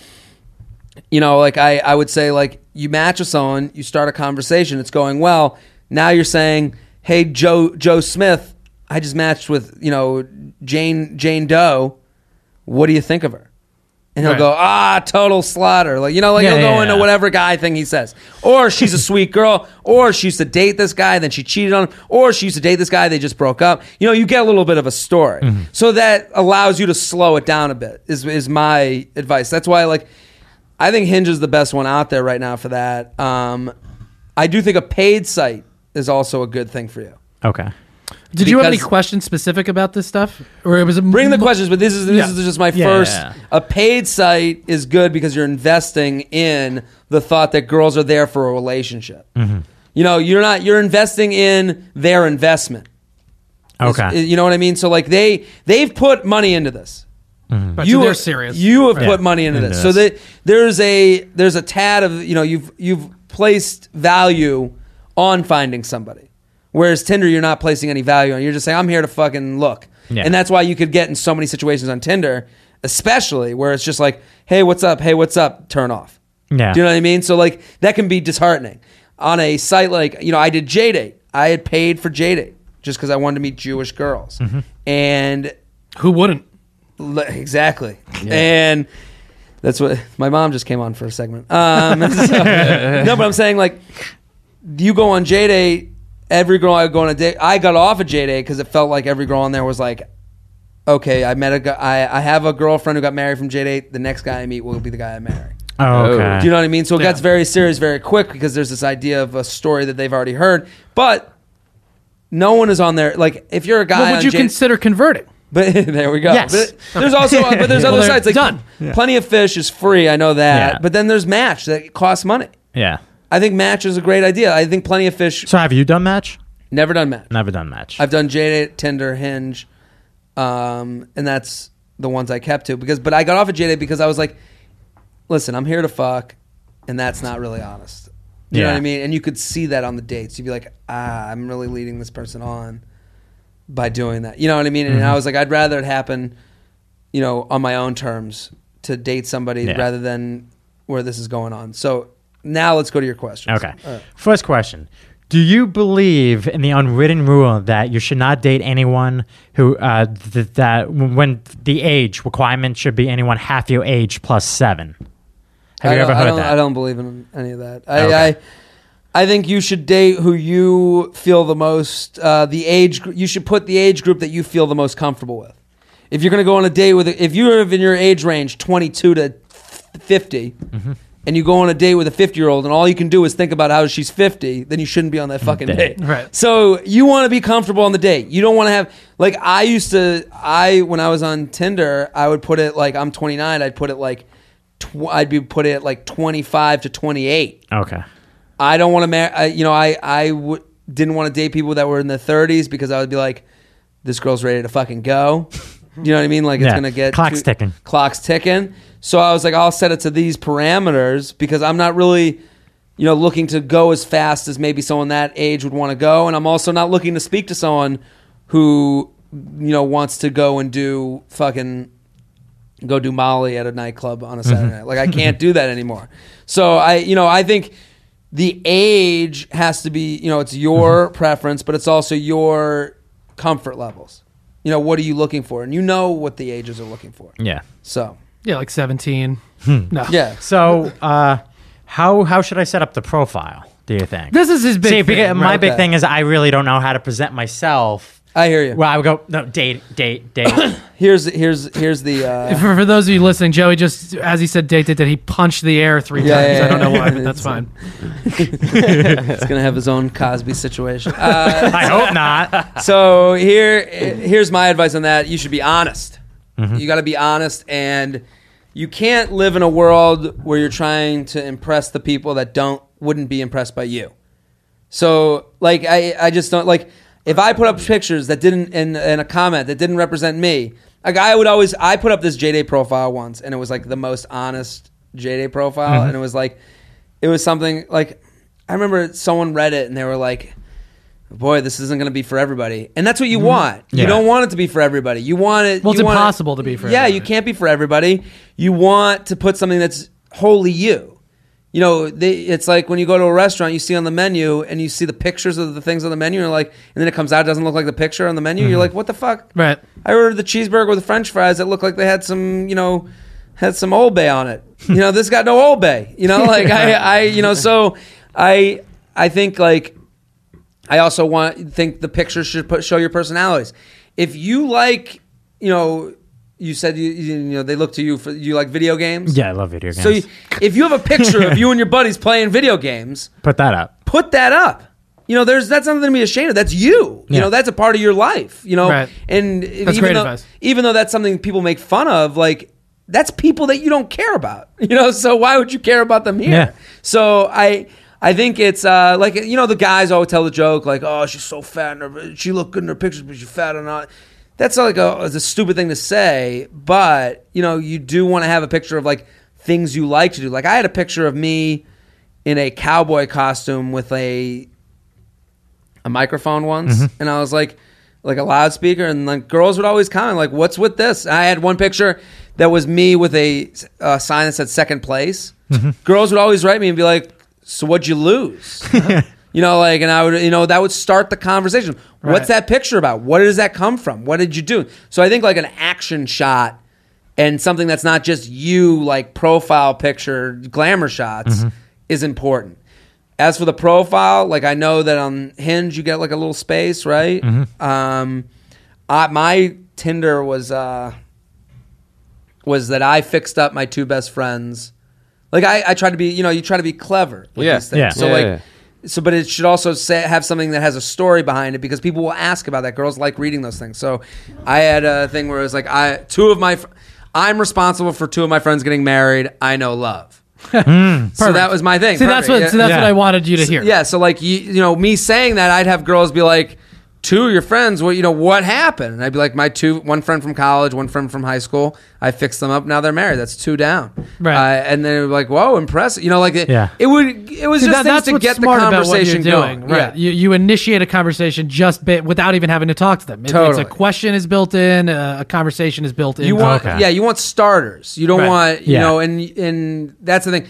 you know, like I, I would say like you match with someone, you start a conversation, it's going well. Now you're saying, hey, Joe Joe Smith, I just matched with, you know, Jane Jane Doe. What do you think of her? And he'll Right. go, ah, total slaughter. Like, you know, like Yeah, he'll go yeah, into yeah. whatever guy thing he says. Or she's a sweet girl. Or she used to date this guy, then she cheated on him. Or she used to date this guy, they just broke up. You know, you get a little bit of a story. Mm-hmm. So that allows you to slow it down a bit, is, is my advice. That's why, like, I think Hinge is the best one out there right now for that. Um, I do think a paid site is also a good thing for you. Okay. Did you have any Because- questions specific about this stuff, or it was a, Bring the questions, but this is this Yeah. is just my Yeah, first. yeah, yeah. A paid site is good because you're investing in the thought that girls are there for a relationship. Mm-hmm. You know, you're not. You're investing in their investment. Is- Okay. is- you know what I mean? So like they they've put money into this. But You they're serious. You have Right. put money into Into this. So this. that there's a there's a tad of you know you've you've placed value on finding somebody. Whereas Tinder, you're not placing any value on. You're just saying, I'm here to fucking look. Yeah. And that's why you could get in so many situations on Tinder, especially where it's just like, hey, what's up? Hey, what's up? Turn off. Yeah. Do you know what I mean? So like that can be disheartening. On a site like, you know, I did J-Date. I had paid for J-Date just because I wanted to meet Jewish girls. Mm-hmm. And Who wouldn't? le- exactly. And that's what my mom just came on for a segment. Um, so- no, but I'm saying like you go on J-Date. Every girl I would go on a date, I got off of J-Date because it felt like every girl on there was like, okay, I met a guy, I, I have a girlfriend who got married from J-Date. The next guy I meet will be the guy I marry. Oh, okay. Do you know what I mean? So it Yeah. gets very serious very quick because there's this idea of a story that they've already heard. But no one is on there. Like if you're a guy, Well, would on you J- consider converting? But there we go. Yes. But there's also but there's Well, other they're sites like done. Plenty of Fish is free. I know that. Yeah. But then there's Match that costs money. Yeah. I think Match is a great idea. I think Plenty of Fish. So have you done Match? Never done Match. Never done Match. I've done J-Date, Tinder, Hinge, um, and that's the ones I kept to. Because, but I got off of J-Date because I was like, listen, I'm here to fuck, and that's not really honest. Do you know Yeah. what I mean? And you could see that on the dates. You'd be like, ah, I'm really leading this person on by doing that. You know what I mean? And Mm-hmm. I was like, I'd rather it happen, you know, on my own terms to date somebody Yeah. rather than where this is going on. So now let's go to your questions. Okay. First question. Do you believe in the unwritten rule that you should not date anyone who, uh, th- that when the age requirement should be anyone half your age plus seven? Have I you ever don't- I heard don't, that? I don't believe in any of that. I, Okay. I, I think you should date who you feel the most. Uh, the age gr- you should put the age group that you feel the most comfortable with. If you're going to go on a date with, a, if you're in your age range, twenty-two to fifty, Mm-hmm. and you go on a date with a fifty-year-old, and all you can do is think about how she's fifty, then you shouldn't be on that fucking Date. date. Right. So you want to be comfortable on the date. You don't want to have like I used to. I when I was on Tinder, I would put it like I'm twenty-nine. I'd put it like tw- I'd be put it at like twenty-five to twenty-eight. Okay. I don't want to marry. You know, I I w- didn't want to date people that were in their thirties because I would be like, this girl's ready to fucking go. You know what I mean? Like it's Yeah. gonna get Clock's too- ticking. Clock's ticking. So I was like, I'll set it to these parameters because I'm not really, you know, looking to go as fast as maybe someone that age would want to go, and I'm also not looking to speak to someone who, you know, wants to go and do fucking go do Molly at a nightclub on a Saturday night. Like I can't do that anymore. So I, you know, I think the age has to be, you know, it's your preference, but it's also your comfort levels. You know, what are you looking for? And you know what the ages are looking for. Yeah. So, Yeah, like seventeen. Hmm. No. yeah. So, uh, how how should I set up the profile? Do you think? This is his big See, thing, because my right? big Okay. thing is I really don't know how to present myself. I hear you. Well, I would go no date, date, date. Here's here's here's the uh, For, for those of you listening, Joey just, as he said, date, date, date, he punched the air three Yeah, times. yeah, I don't know yeah. why, but that's fine. He's gonna have his own Cosby situation. Uh, I hope not. so here here's my advice on that. You should be honest. Mm-hmm. You got to be honest, and you can't live in a world where you're trying to impress the people that don't wouldn't be impressed by you. So like I I just don't like if I put up pictures that didn't in in a comment that didn't represent me. Like I would always I put up this J-Day profile once, and it was like the most honest J-Day profile, Mhm. and it was like it was something like I remember someone read it and they were like, boy, this isn't going to be for everybody. And that's what you want. You Yeah. don't want it to be for everybody. You want it. Well, it's you want it- impossible to be for Yeah, everybody. you can't be for everybody. You want to put something that's wholly you. You know, they, it's like when you go to a restaurant, you see on the menu and you see the pictures of the things on the menu, and you're like, and then it comes out, it doesn't look like the picture on the menu. You're like, what the fuck? Right. I ordered the cheeseburger with French fries that looked like they had some, you know, had some Old Bay on it. You know, this got no Old Bay. You know, like I, I, you know, so I, I think like, I also want think the pictures should put, show your personalities. If you like, you know, you said you, you know they look to you for you like video games. Yeah, I love video games. So you, if you have a picture of you and your buddies playing video games, put that up. Put that up. You know, there's that's nothing to be ashamed of. That's you. Yeah. You know, that's a part of your life. You know, Right. and That's even great though, advice. even though that's something people make fun of, like that's people that you don't care about. You know, so why would you care about them here? Yeah. So I. I think it's uh, like, you know, the guys always tell the joke like, oh, she's so fat. In her, she looked good in her pictures, but she's fat or not. That's like a, it's a stupid thing to say. But, you know, you do want to have a picture of like things you like to do. Like I had a picture of me in a cowboy costume with a a microphone once. Mm-hmm. And I was like, like a loudspeaker. And like girls would always comment like, what's with this? And I had one picture that was me with a, a sign that said second place. Mm-hmm. Girls would always write me and be like, so what'd you lose? You know, like, and I would, you know, that would start the conversation. Right. What's that picture about? What does that come from? What did you do? So I think like an action shot and something that's not just you, like profile picture, glamour shots Mm-hmm. is important. As for the profile, like I know that on Hinge you get like a little space, right? Mm-hmm. Um, I, my Tinder was uh, was that I fixed up my two best friends. Like I, I try to be, you know, you try to be clever with Yeah. these things. Yeah. So Yeah, like, yeah. so but it should also say, have something that has a story behind it because people will ask about that. Girls like reading those things. So I had a thing where it was like, I two of my, fr- I'm responsible for two of my friends getting married. I know love. So that was my thing. See, that's Perfect. what so that's Yeah. what I wanted you to hear. Yeah. So like you, you know, me saying that, I'd have girls be like, two of your friends, well, you know, what happened? And I'd be like, my two, one friend from college, one friend from high school. I fixed them up. Now they're married. That's two down. Right. Uh, and then it was like, whoa, impressive. You know, like it, Yeah. it would, it was See, just that, things that's to what's get the smart about what you're conversation doing, going. right? Yeah. You, you initiate a conversation just ba- without even having to talk to them. It- It's Totally. a question is built in, a, a conversation is built in. You want, Okay. yeah, you want starters. You don't Right. want, you Yeah. know, and and that's the thing.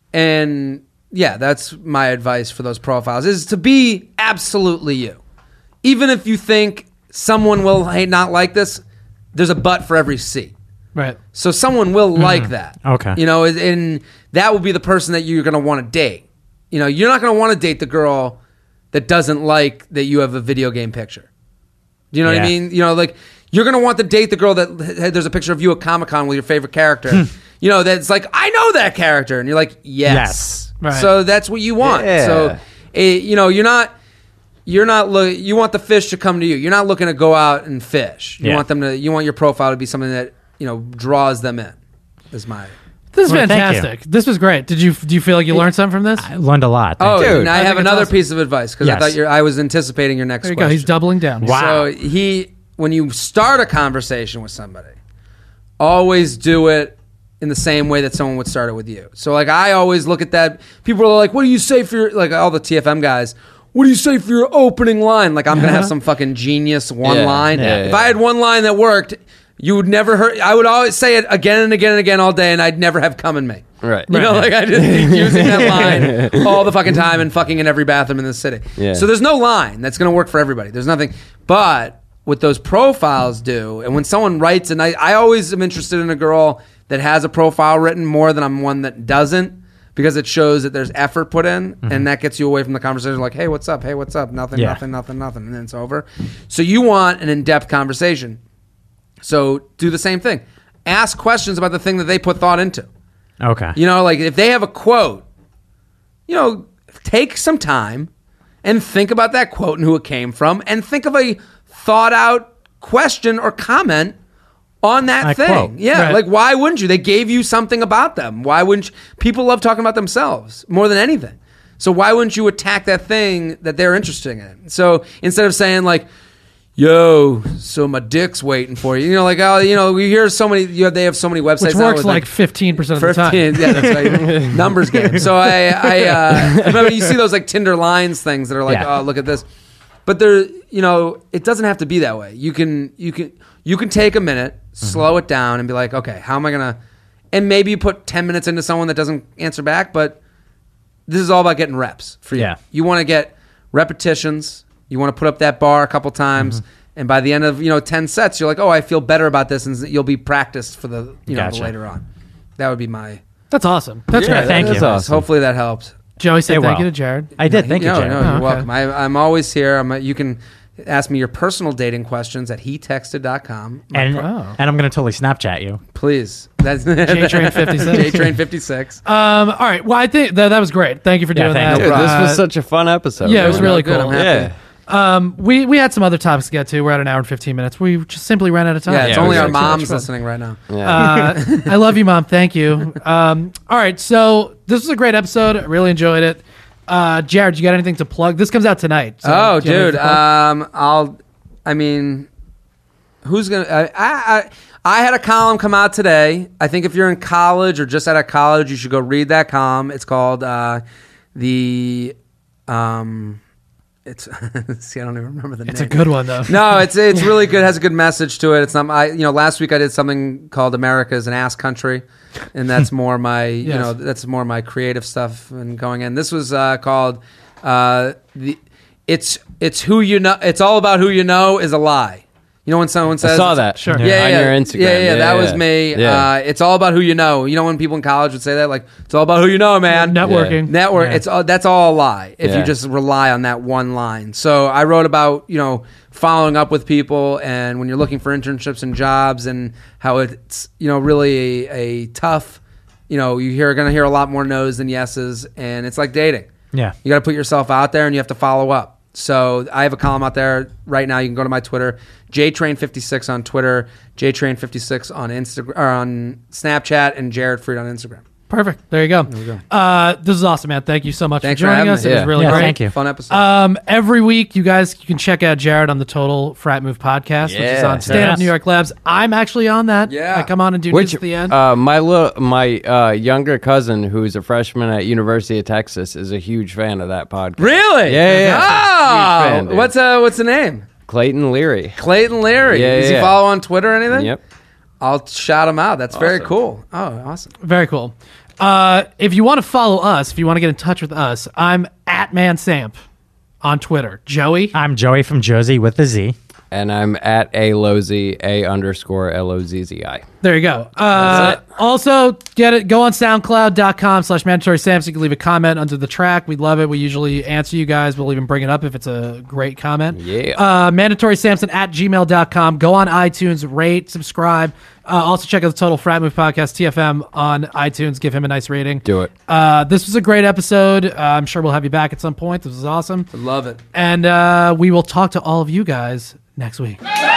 And yeah, that's my advice for those profiles is to be absolutely you. Even if you think someone will hey, not like this, there's a but for every C. Right. So someone will like that. Okay. You know, and that will be the person that you're going to want to date. You know, you're not going to want to date the girl that doesn't like that you have a video game picture. Do you know what I Yeah. mean? You know, like you're going to want to date the girl that hey, there's a picture of you at Comic-Con with your favorite character. You know, that's like, I know that character. And you're like, yes. Yes. Right. So that's what you want. Yeah. So, eh, you know, you're not, you're not, look, you want the fish to come to you. You're not looking to go out and fish. You Yeah. want them to, you want your profile to be something that, you know, draws them in. Is my. This is Well, thank you. fantastic. This was great. Did you do you feel like you learned something from this? I learned a lot. Thank Oh, you. and I, I have think it's another awesome. piece of advice because I Yes. thought you're, I was anticipating your next There you question. go. He's doubling down. Wow. So he, when you start a conversation with somebody, always do it in the same way that someone would start it with you. So like I always look at that. People are like, "What do you say for your like all the T F M guys? What do you say for your opening line?" Like I'm gonna have some fucking genius one Yeah. line. Yeah, if yeah. I had one line that worked, you would never hear. I would always say it again and again and again all day, and I'd never have come in me. Right. You know, like I just keep using that line all the fucking time and fucking in every bathroom in the city. Yeah. So there's no line that's going to work for everybody. There's nothing. But what those profiles do, and when someone writes, and I, I always am interested in a girl that has a profile written more than I'm one that doesn't, because it shows that there's effort put in, and that gets you away from the conversation like, hey, what's up? Hey, what's up? Nothing, Yeah. nothing, nothing, nothing. And then it's over. So you want an in-depth conversation. So do the same thing. Ask questions about the thing that they put thought into. Okay. You know, like if they have a quote, you know, take some time and think about that quote and who it came from, and think of a thought out question or comment on that That thing. quote. Yeah. Right. Like, why wouldn't you? They gave you something about them. Why wouldn't you? People love talking about themselves more than anything. So why wouldn't you attack that thing that they're interested in? So instead of saying like, yo, so my dick's waiting for you. You know, like, oh, you know, we hear so many, you have, they have so many websites Which now works with, like fifteen percent of the time. fifteen Yeah, that's right. Numbers game. So I, I uh, remember you see those like Tinder lines things that are like, Yeah. oh, look at this. But there, you know, it doesn't have to be that way. You can, you can, you can take a minute, slow it down, and be like, okay, how am I gonna? And maybe you put ten minutes into someone that doesn't answer back, but this is all about getting reps for you. Yeah. You want to get repetitions. You want to put up that bar a couple times. And by the end of, you know, ten sets, you're like, oh, I feel better about this. And you'll be practiced for the, you know, the Gotcha. later on. That would be my. That's awesome. That's Yeah, great. thank That's you. awesome. Hopefully that helped. Joey said It thank will. you to Jared. I did. Thank you, no, Jared. No, Oh, you're okay. welcome. I, I'm always here. I'm a, you can ask me your personal dating questions at he texted dot com. And, Oh. and I'm going to totally Snapchat you. Please. That's J Train fifty-six. J Train fifty-six. Um, all right. Well, I think that, that was great. Thank you for Yeah, doing thank that. you. Dude, this Uh, was such a fun episode. yeah, it was man. really Good, cool. I'm happy. Yeah. Um, we we had some other topics to get to. We're at an hour and fifteen minutes. We just simply ran out of time. Yeah, it's Yeah, only it our was moms fun. listening right now. Yeah. Uh, I love you, Mom. Thank you. Um, all right, so this was a great episode. I really enjoyed it. Uh, Jared, you got anything to plug? This comes out tonight. so Oh, do you have anything dude. to plug? Um, I'll. I mean, who's gonna? I, I I I had a column come out today. I think if you're in college or just out of college, you should go read that column. It's called uh, the. Um, it's see, I don't even remember the It's name. a good one though. No, it's it's really good. It has a good message to it. It's not. I you know last week I did something called America is an Ass Country, and that's more my you Yes. know that's more my creative stuff and going in. This was uh, called uh, the it's it's who you know. It's all about who you know is a lie. You know when someone says I saw that. Sure. yeah, yeah, On yeah. your Instagram. Yeah, yeah, Yeah, that was yeah. me. Yeah. Uh, it's all about who you know. You know when people in college would say that, like, it's all about who you know, man. Networking. Network. Yeah. It's all, that's all a lie if Yeah. you just rely on that one line. So I wrote about you know following up with people and when you're looking for internships and jobs and how it's you know really a, a tough. You know you hear going to hear a lot more no's than yeses, and it's like dating. Yeah. You got to put yourself out there and you have to follow up. So I have a column out there right now. You can go to my Twitter, J Train fifty-six on Twitter, J Train fifty-six on Instagram or on Snapchat, and Jared Freed on Instagram. Perfect. There you go. Uh, this is awesome, man. Thank you so much Thanks for for joining having us. me. It was Yeah. really Yeah, great. thank you. Fun episode. Um, every week, you guys you can check out Jared on the Total Frat Move podcast, which is Yeah. on Stand Up Yes. New York Labs. I'm actually on that. Yeah. I come on and do Which news at the end. uh, my little my uh, younger cousin, who's a freshman at University of Texas, is a huge fan of that podcast. Really? Yeah, yeah, yeah. Oh, Huge fan, dude. what's uh, what's the name? Clayton Leary. Clayton Leary. Yeah, Does he yeah. follow on Twitter or anything? Yep. I'll shout him out. That's very Awesome. cool. Oh, awesome. Very cool. Uh, if you want to follow us, if you want to get in touch with us, I'm at ManSamp on Twitter. Joey? I'm Joey from Jersey with a Z. And I'm at A Lozzi, A underscore L O Z Z I. There you go. Uh, also, get it. Go on SoundCloud.com slash mandatory Samps. You can leave a comment under the track. We love it. We usually answer you guys. We'll even bring it up if it's a great comment. Yeah. Uh, mandatory Samson at gmail dot com. Go on iTunes, rate, subscribe. Uh, also, check out the Total Frat Move podcast, T F M, on iTunes. Give him a nice rating. Do it. Uh, this was a great episode. Uh, I'm sure we'll have you back at some point. This was awesome. I love it. And uh, we will talk to all of you guys next week.